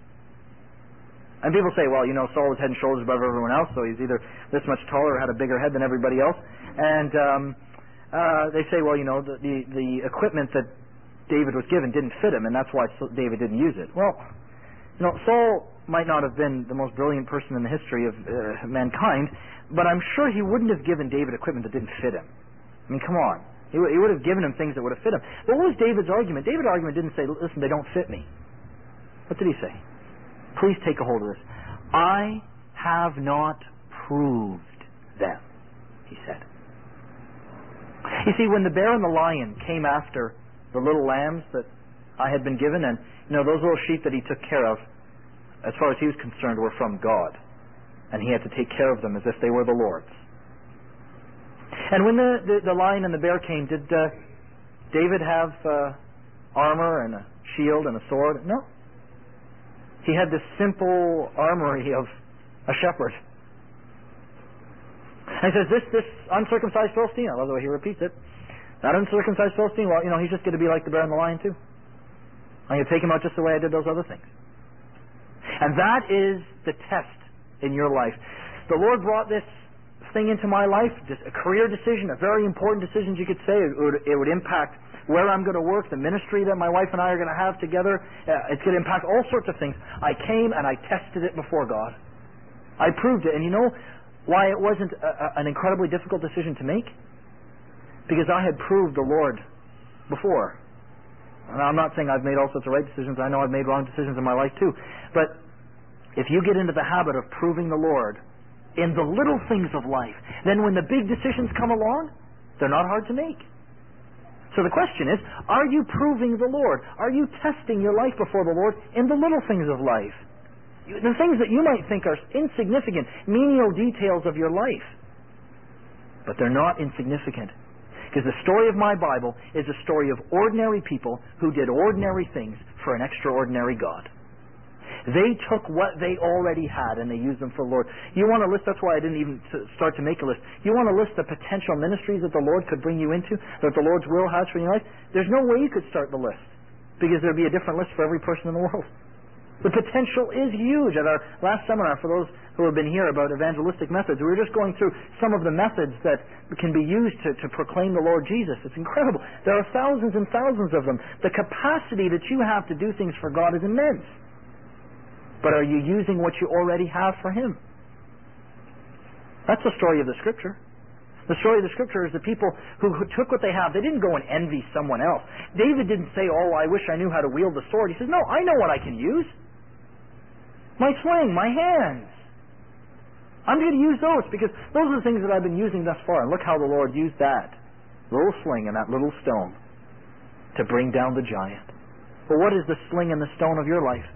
And people say, well, you know, Saul was head and shoulders above everyone else, so he's either this much taller or had a bigger head than everybody else. And um, uh, they say, well, you know, the, the, the equipment that David was given didn't fit him, and that's why David didn't use it. Well, you know, Saul might not have been the most brilliant person in the history of uh, mankind, but I'm sure he wouldn't have given David equipment that didn't fit him. I mean, come on. He, w- he would have given him things that would have fit him. But what was David's argument? David's argument didn't say, listen, they don't fit me. What did he say? Please take a hold of this. I have not proved them, he said. You see, when the bear and the lion came after the little lambs that I had been given, and, you know, those little sheep that he took care of, as far as he was concerned, were from God. And he had to take care of them as if they were the Lord's. And when the, the, the lion and the bear came, did uh, David have uh, armor and a shield and a sword? No. He had this simple armory of a shepherd. And he says, this, this uncircumcised Philistine, I love the way he repeats it, that uncircumcised Philistine, well, you know, he's just going to be like the bear and the lion too. I'm going to take him out just the way I did those other things. And that is the test in your life. The Lord brought this thing into my life, just a career decision, a very important decision, you could say. It would, it would impact where I'm going to work, the ministry that my wife and I are going to have together. Uh, it's going to impact all sorts of things. I came and I tested it before God. I proved it. And you know why it wasn't a, a, an incredibly difficult decision to make? Because I had proved the Lord before. And I'm not saying I've made all sorts of right decisions. I know I've made wrong decisions in my life too. But if you get into the habit of proving the Lord in the little things of life, then when the big decisions come along, they're not hard to make. So the question is, are you proving the Lord? Are you testing your life before the Lord in the little things of life? The things that you might think are insignificant, menial details of your life. But they're not insignificant. Because the story of my Bible is a story of ordinary people who did ordinary things for an extraordinary God. They took what they already had and they used them for the Lord. You want a list? That's why I didn't even start to make a list. You want a list of potential ministries that the Lord could bring you into, that the Lord's will has for your life? There's no way you could start the list, because there'd be a different list for every person in the world. The potential is huge. At our last seminar, for those who have been here about evangelistic methods, we were just going through some of the methods that can be used to, to proclaim the Lord Jesus. It's incredible. There are thousands and thousands of them. The capacity that you have to do things for God is immense. But are you using what you already have for Him? That's the story of the Scripture. The story of the Scripture is the people who, who took what they have. They didn't go and envy someone else. David didn't say, oh, I wish I knew how to wield the sword. He says, no, I know what I can use. My sling, my hands. I'm going to use those because those are the things that I've been using thus far. And look how the Lord used that little sling and that little stone to bring down the giant. But what is the sling and the stone of your life?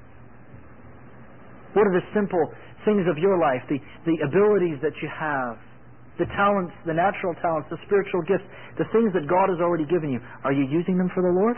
What are the simple things of your life, the, the abilities that you have, the talents, the natural talents, the spiritual gifts, the things that God has already given you? Are you using them for the Lord?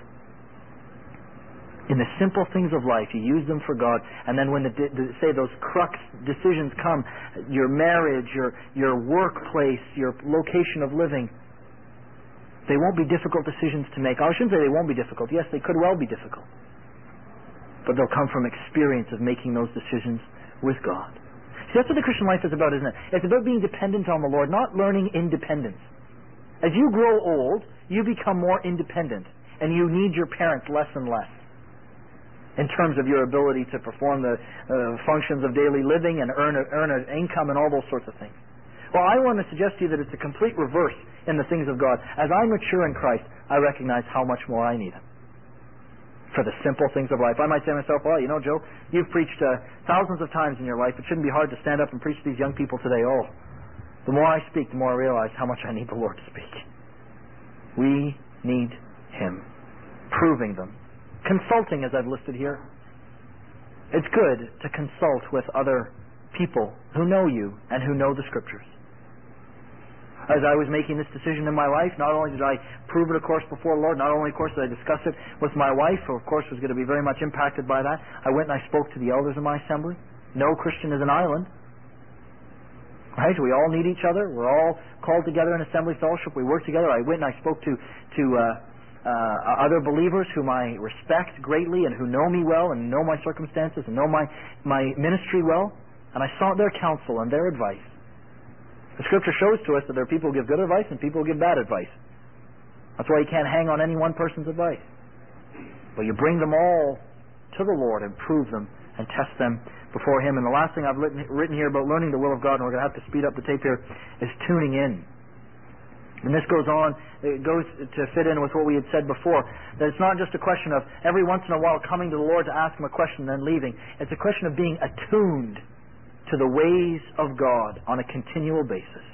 In the simple things of life, you use them for God, and then when, the, the, say, those crux decisions come, your marriage, your, your workplace, your location of living, they won't be difficult decisions to make. I shouldn't say they won't be difficult. Yes, they could well be difficult. But they'll come from experience of making those decisions with God. See, that's what the Christian life is about, isn't it? It's about being dependent on the Lord, not learning independence. As you grow old, you become more independent, and you need your parents less and less in terms of your ability to perform the uh, functions of daily living and earn, a, earn an income and all those sorts of things. Well, I want to suggest to you that it's a complete reverse in the things of God. As I mature in Christ, I recognize how much more I need Him for the simple things of life. I might say to myself, well, you know, Joe, you've preached uh, thousands of times in your life. It shouldn't be hard to stand up and preach to these young people today. Oh, the more I speak, the more I realize how much I need the Lord to speak. We need Him. Proving them. Consulting, as I've listed here. It's good to consult with other people who know you and who know the Scriptures. As I was making this decision in my life, not only did I prove it, of course, before the Lord, not only, of course, did I discuss it with my wife, who, of course, was going to be very much impacted by that. I went and I spoke to the elders of my assembly. No Christian is an island. Right? We all need each other. We're all called together in assembly fellowship. We work together. I went and I spoke to, to uh, uh, other believers whom I respect greatly and who know me well and know my circumstances and know my, my ministry well. And I sought their counsel and their advice. The Scripture shows to us that there are people who give good advice and people who give bad advice. That's why you can't hang on any one person's advice. But you bring them all to the Lord and prove them and test them before Him. And the last thing I've written, written here about learning the will of God, and we're going to have to speed up the tape here, is tuning in. And this goes on, it goes to fit in with what we had said before, that it's not just a question of every once in a while coming to the Lord to ask Him a question and then leaving. It's a question of being attuned to the ways of God on a continual basis.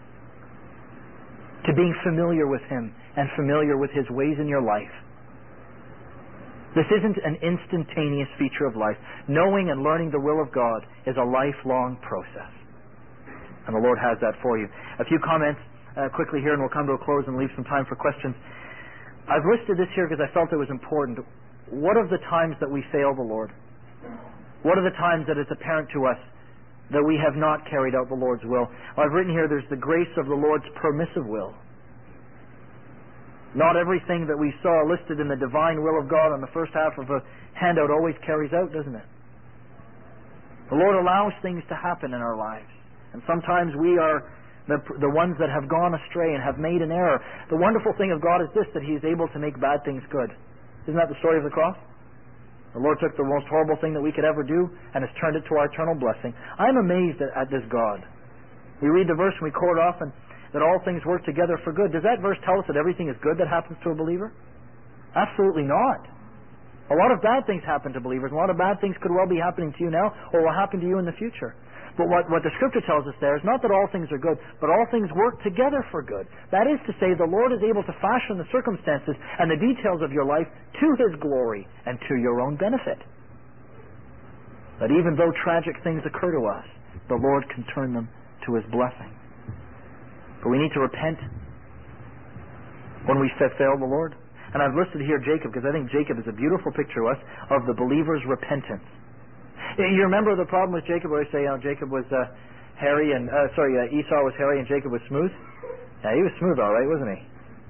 To being familiar with Him and familiar with His ways in your life. This isn't an instantaneous feature of life. Knowing and learning the will of God is a lifelong process. And the Lord has that for you. A few comments uh, quickly here, and we'll come to a close and leave some time for questions. I've listed this here because I felt it was important. What are the times that we fail the Lord? What are the times that it's apparent to us that we have not carried out the Lord's will? Well, I've written here, there's the grace of the Lord's permissive will. Not everything that we saw listed in the divine will of God on the first half of a handout always carries out, doesn't it? The Lord allows things to happen in our lives. And sometimes we are the, the ones that have gone astray and have made an error. The wonderful thing of God is this, that He is able to make bad things good. Isn't that the story of the cross? The Lord took the most horrible thing that we could ever do and has turned it to our eternal blessing. I'm amazed at, at this God. We read the verse and we quote often that all things work together for good. Does that verse tell us that everything is good that happens to a believer? Absolutely not. A lot of bad things happen to believers. A lot of bad things could well be happening to you now or will happen to you in the future. But what, what the Scripture tells us there is not that all things are good, but all things work together for good. That is to say, the Lord is able to fashion the circumstances and the details of your life to His glory and to your own benefit. That even though tragic things occur to us, the Lord can turn them to His blessing. But we need to repent when we fail the Lord. And I've listed here Jacob because I think Jacob is a beautiful picture to us of the believer's repentance. You remember the problem with Jacob where I say, you know, Jacob was uh, hairy and, uh, sorry, uh, Esau was hairy and Jacob was smooth? Yeah, he was smooth all right, wasn't he?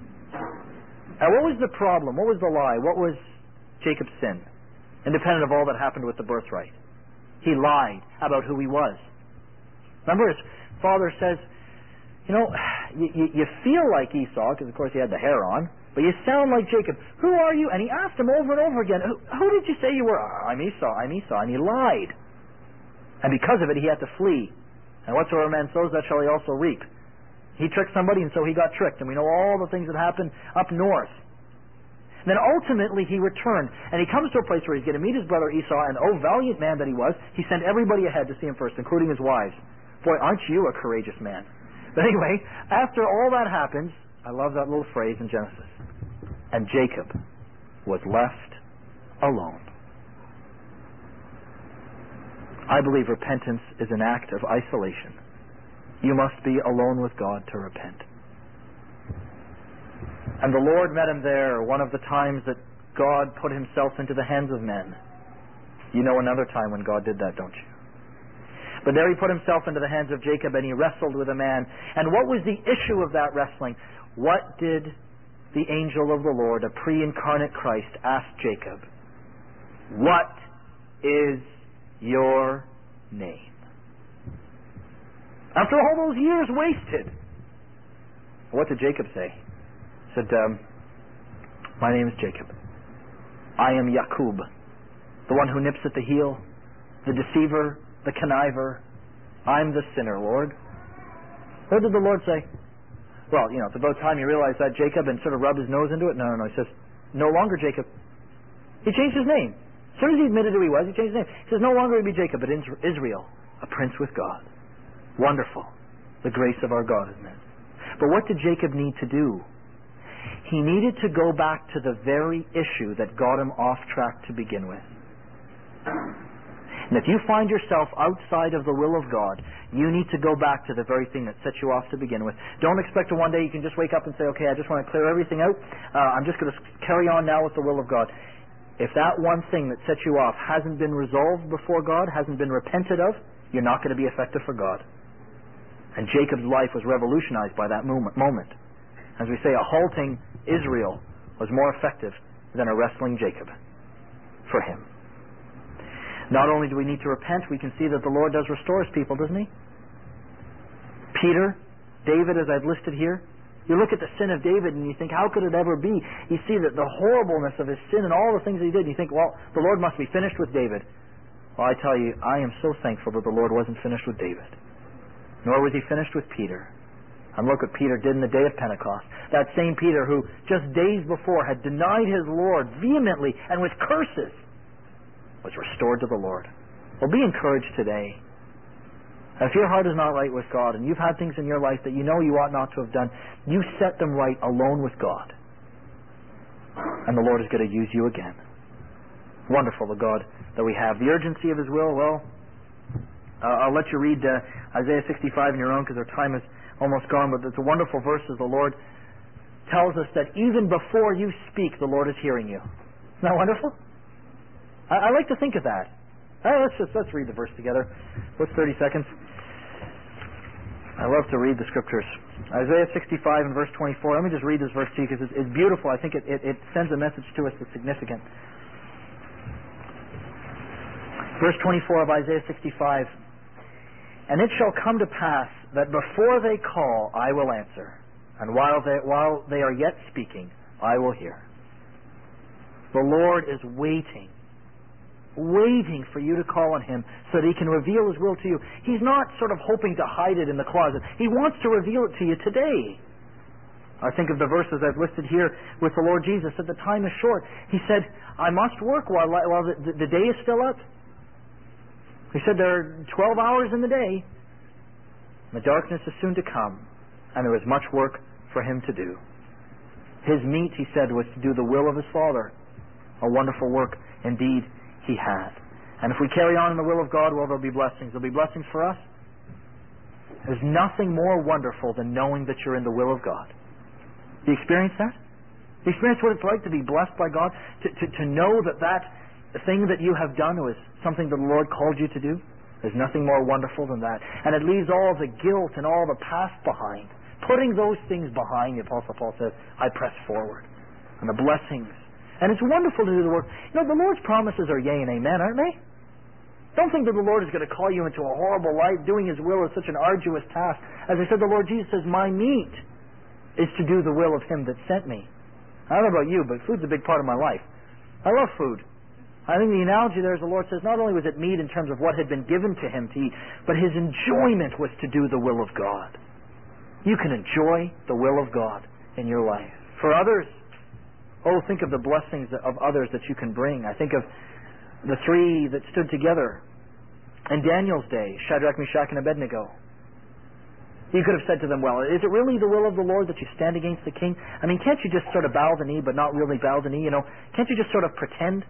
Now, what was the problem? What was the lie? What was Jacob's sin? Independent of all that happened with the birthright. He lied about who he was. Remember his father says, you know, you, you, you feel like Esau, because of course he had the hair on, but you sound like Jacob. Who are you? And he asked him over and over again, who, who did you say you were? Oh, I'm Esau, I'm Esau. And he lied. And because of it, he had to flee. And whatsoever man sows, that shall he also reap. He tricked somebody, and so he got tricked. And we know all the things that happened up north. And then ultimately he returned, and he comes to a place where he's going to meet his brother Esau, and oh, valiant man that he was, he sent everybody ahead to see him first, including his wives. Boy, aren't you a courageous man? But anyway, after all that happens, I love that little phrase in Genesis. And Jacob was left alone. I believe repentance is an act of isolation. You must be alone with God to repent. And the Lord met him there, one of the times that God put Himself into the hands of men. You know another time when God did that, don't you? But there He put Himself into the hands of Jacob, and He wrestled with a man. And what was the issue of that wrestling? What did the angel of the Lord, a pre-incarnate Christ, ask Jacob? What is your name? After all those years wasted, what did Jacob say? He said, um, my name is Jacob. I am Yaqub, the one who nips at the heel, the deceiver, the conniver. I'm the sinner, Lord. What did the Lord say? Well, you know, it's about time you realize that, Jacob, and sort of rub his nose into it. No, no, no. He says, no longer Jacob. He changed his name. As soon as he admitted who he was, he changed his name. He says, no longer will he be Jacob, but Israel, a prince with God. Wonderful. The grace of our God, isn't it? But what did Jacob need to do? He needed to go back to the very issue that got him off track to begin with. And if you find yourself outside of the will of God, you need to go back to the very thing that set you off to begin with. Don't expect that one day you can just wake up and say, okay, I just want to clear everything out. Uh, I'm just going to carry on now with the will of God. If that one thing that set you off hasn't been resolved before God, hasn't been repented of, you're not going to be effective for God. And Jacob's life was revolutionized by that moment. As we say, a halting Israel was more effective than a wrestling Jacob for him. Not only do we need to repent, we can see that the Lord does restore His people, doesn't He? Peter, David, as I've listed here, You look at the sin of David and you think, how could it ever be? You see that the horribleness of his sin and all the things that he did, and you think, well, the Lord must be finished with David. Well, I tell you, I am so thankful that the Lord wasn't finished with David. Nor was he finished with Peter. And look what Peter did in the day of Pentecost. That same Peter who just days before had denied his Lord vehemently and with curses was restored to the Lord. Well, be encouraged today. If your heart is not right with God and you've had things in your life that you know you ought not to have done, you set them right alone with God. And the Lord is going to use you again. Wonderful, the God that we have. The urgency of His will, well, uh, I'll let you read uh, Isaiah sixty-five on your own because our time is almost gone, but it's a wonderful verse as the Lord tells us that even before you speak, the Lord is hearing you. Isn't that wonderful? I, I like to think of that. Uh, let's just let's read the verse together. What's thirty seconds? I love to read the scriptures. Isaiah sixty-five and verse twenty-four. Let me just read this verse to you because it's, it's beautiful. I think it, it, it sends a message to us that's significant. Verse twenty-four of Isaiah sixty-five. And it shall come to pass that before they call, I will answer. And while they, while they are yet speaking, I will hear. The Lord is waiting. Waiting for you to call on Him so that He can reveal His will to you. He's not sort of hoping to hide it in the closet. He wants to reveal it to you today. I think of the verses I've listed here with the Lord Jesus. That the time is short. He said, I must work while, while the, the day is still up. He said there are twelve hours in the day. The darkness is soon to come, and there is much work for Him to do. His meat, He said, was to do the will of His Father. A wonderful work indeed He had. And if we carry on in the will of God, well, there'll be blessings. There'll be blessings for us. There's nothing more wonderful than knowing that you're in the will of God. Do you experience that? Do you experience what it's like to be blessed by God? To, to, to know that that thing that you have done was something that the Lord called you to do? There's nothing more wonderful than that. And it leaves all the guilt and all the past behind. Putting those things behind, the Apostle Paul says, I press forward. And the blessings. And it's wonderful to do the work. You know, the Lord's promises are yea and amen, aren't they? Don't think that the Lord is going to call you into a horrible life. Doing His will is such an arduous task. As I said, the Lord Jesus says, my meat is to do the will of Him that sent me. I don't know about you, but food's a big part of my life. I love food. I think the analogy there is the Lord says not only was it meat in terms of what had been given to Him to eat, but His enjoyment was to do the will of God. You can enjoy the will of God in your life. For others, oh, think of the blessings of others that you can bring. I think of the three that stood together in Daniel's day, Shadrach, Meshach, and Abednego. You could have said to them, well, is it really the will of the Lord that you stand against the king? I mean, can't you just sort of bow the knee but not really bow the knee? You know, can't you just sort of pretend?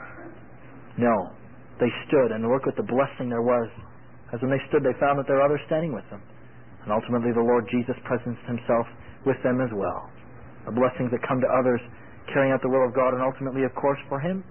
No. They stood, and look what the blessing there was. As when they stood, they found that there were others standing with them. And ultimately the Lord Jesus presenced Himself with them as well. The blessings that come to others carrying out the will of God, and ultimately, of course, for Him.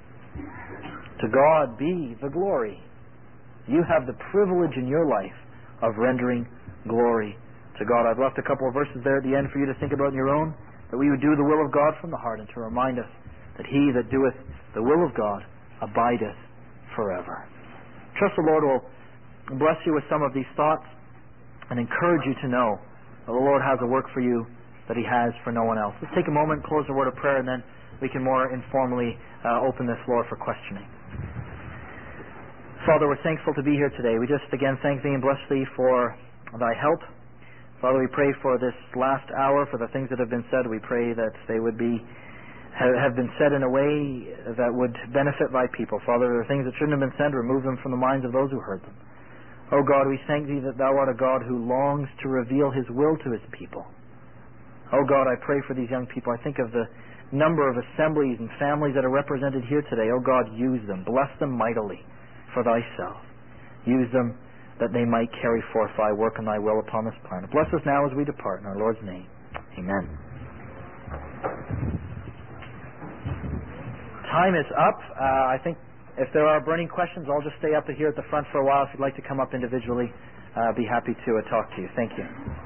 To God be the glory. You have the privilege in your life of rendering glory to God. I've left a couple of verses there at the end for you to think about in your own, that we would do the will of God from the heart, and to remind us that He that doeth the will of God abideth forever. Trust the Lord will bless you with some of these thoughts and encourage you to know that the Lord has a work for you that He has for no one else. Let's take a moment, close the word of prayer, and then we can more informally uh, open this floor for questioning. Father, we're thankful to be here today. We just again thank Thee and bless Thee for Thy help. Father, we pray for this last hour, for the things that have been said. We pray that they would be have been said in a way that would benefit Thy people. Father, there are things that shouldn't have been said. Remove them from the minds of those who heard them. Oh God, we thank Thee that Thou art a God who longs to reveal His will to His people. Oh God, I pray for these young people. I think of the number of assemblies and families that are represented here today. Oh God, use them. Bless them mightily for Thyself. Use them that they might carry forth Thy work and Thy will upon this planet. Bless us now as we depart in our Lord's name. Amen. Time is up. Uh, I think if there are burning questions, I'll just stay up here at the front for a while. If you'd like to come up individually, uh, be happy to uh, talk to you. Thank you.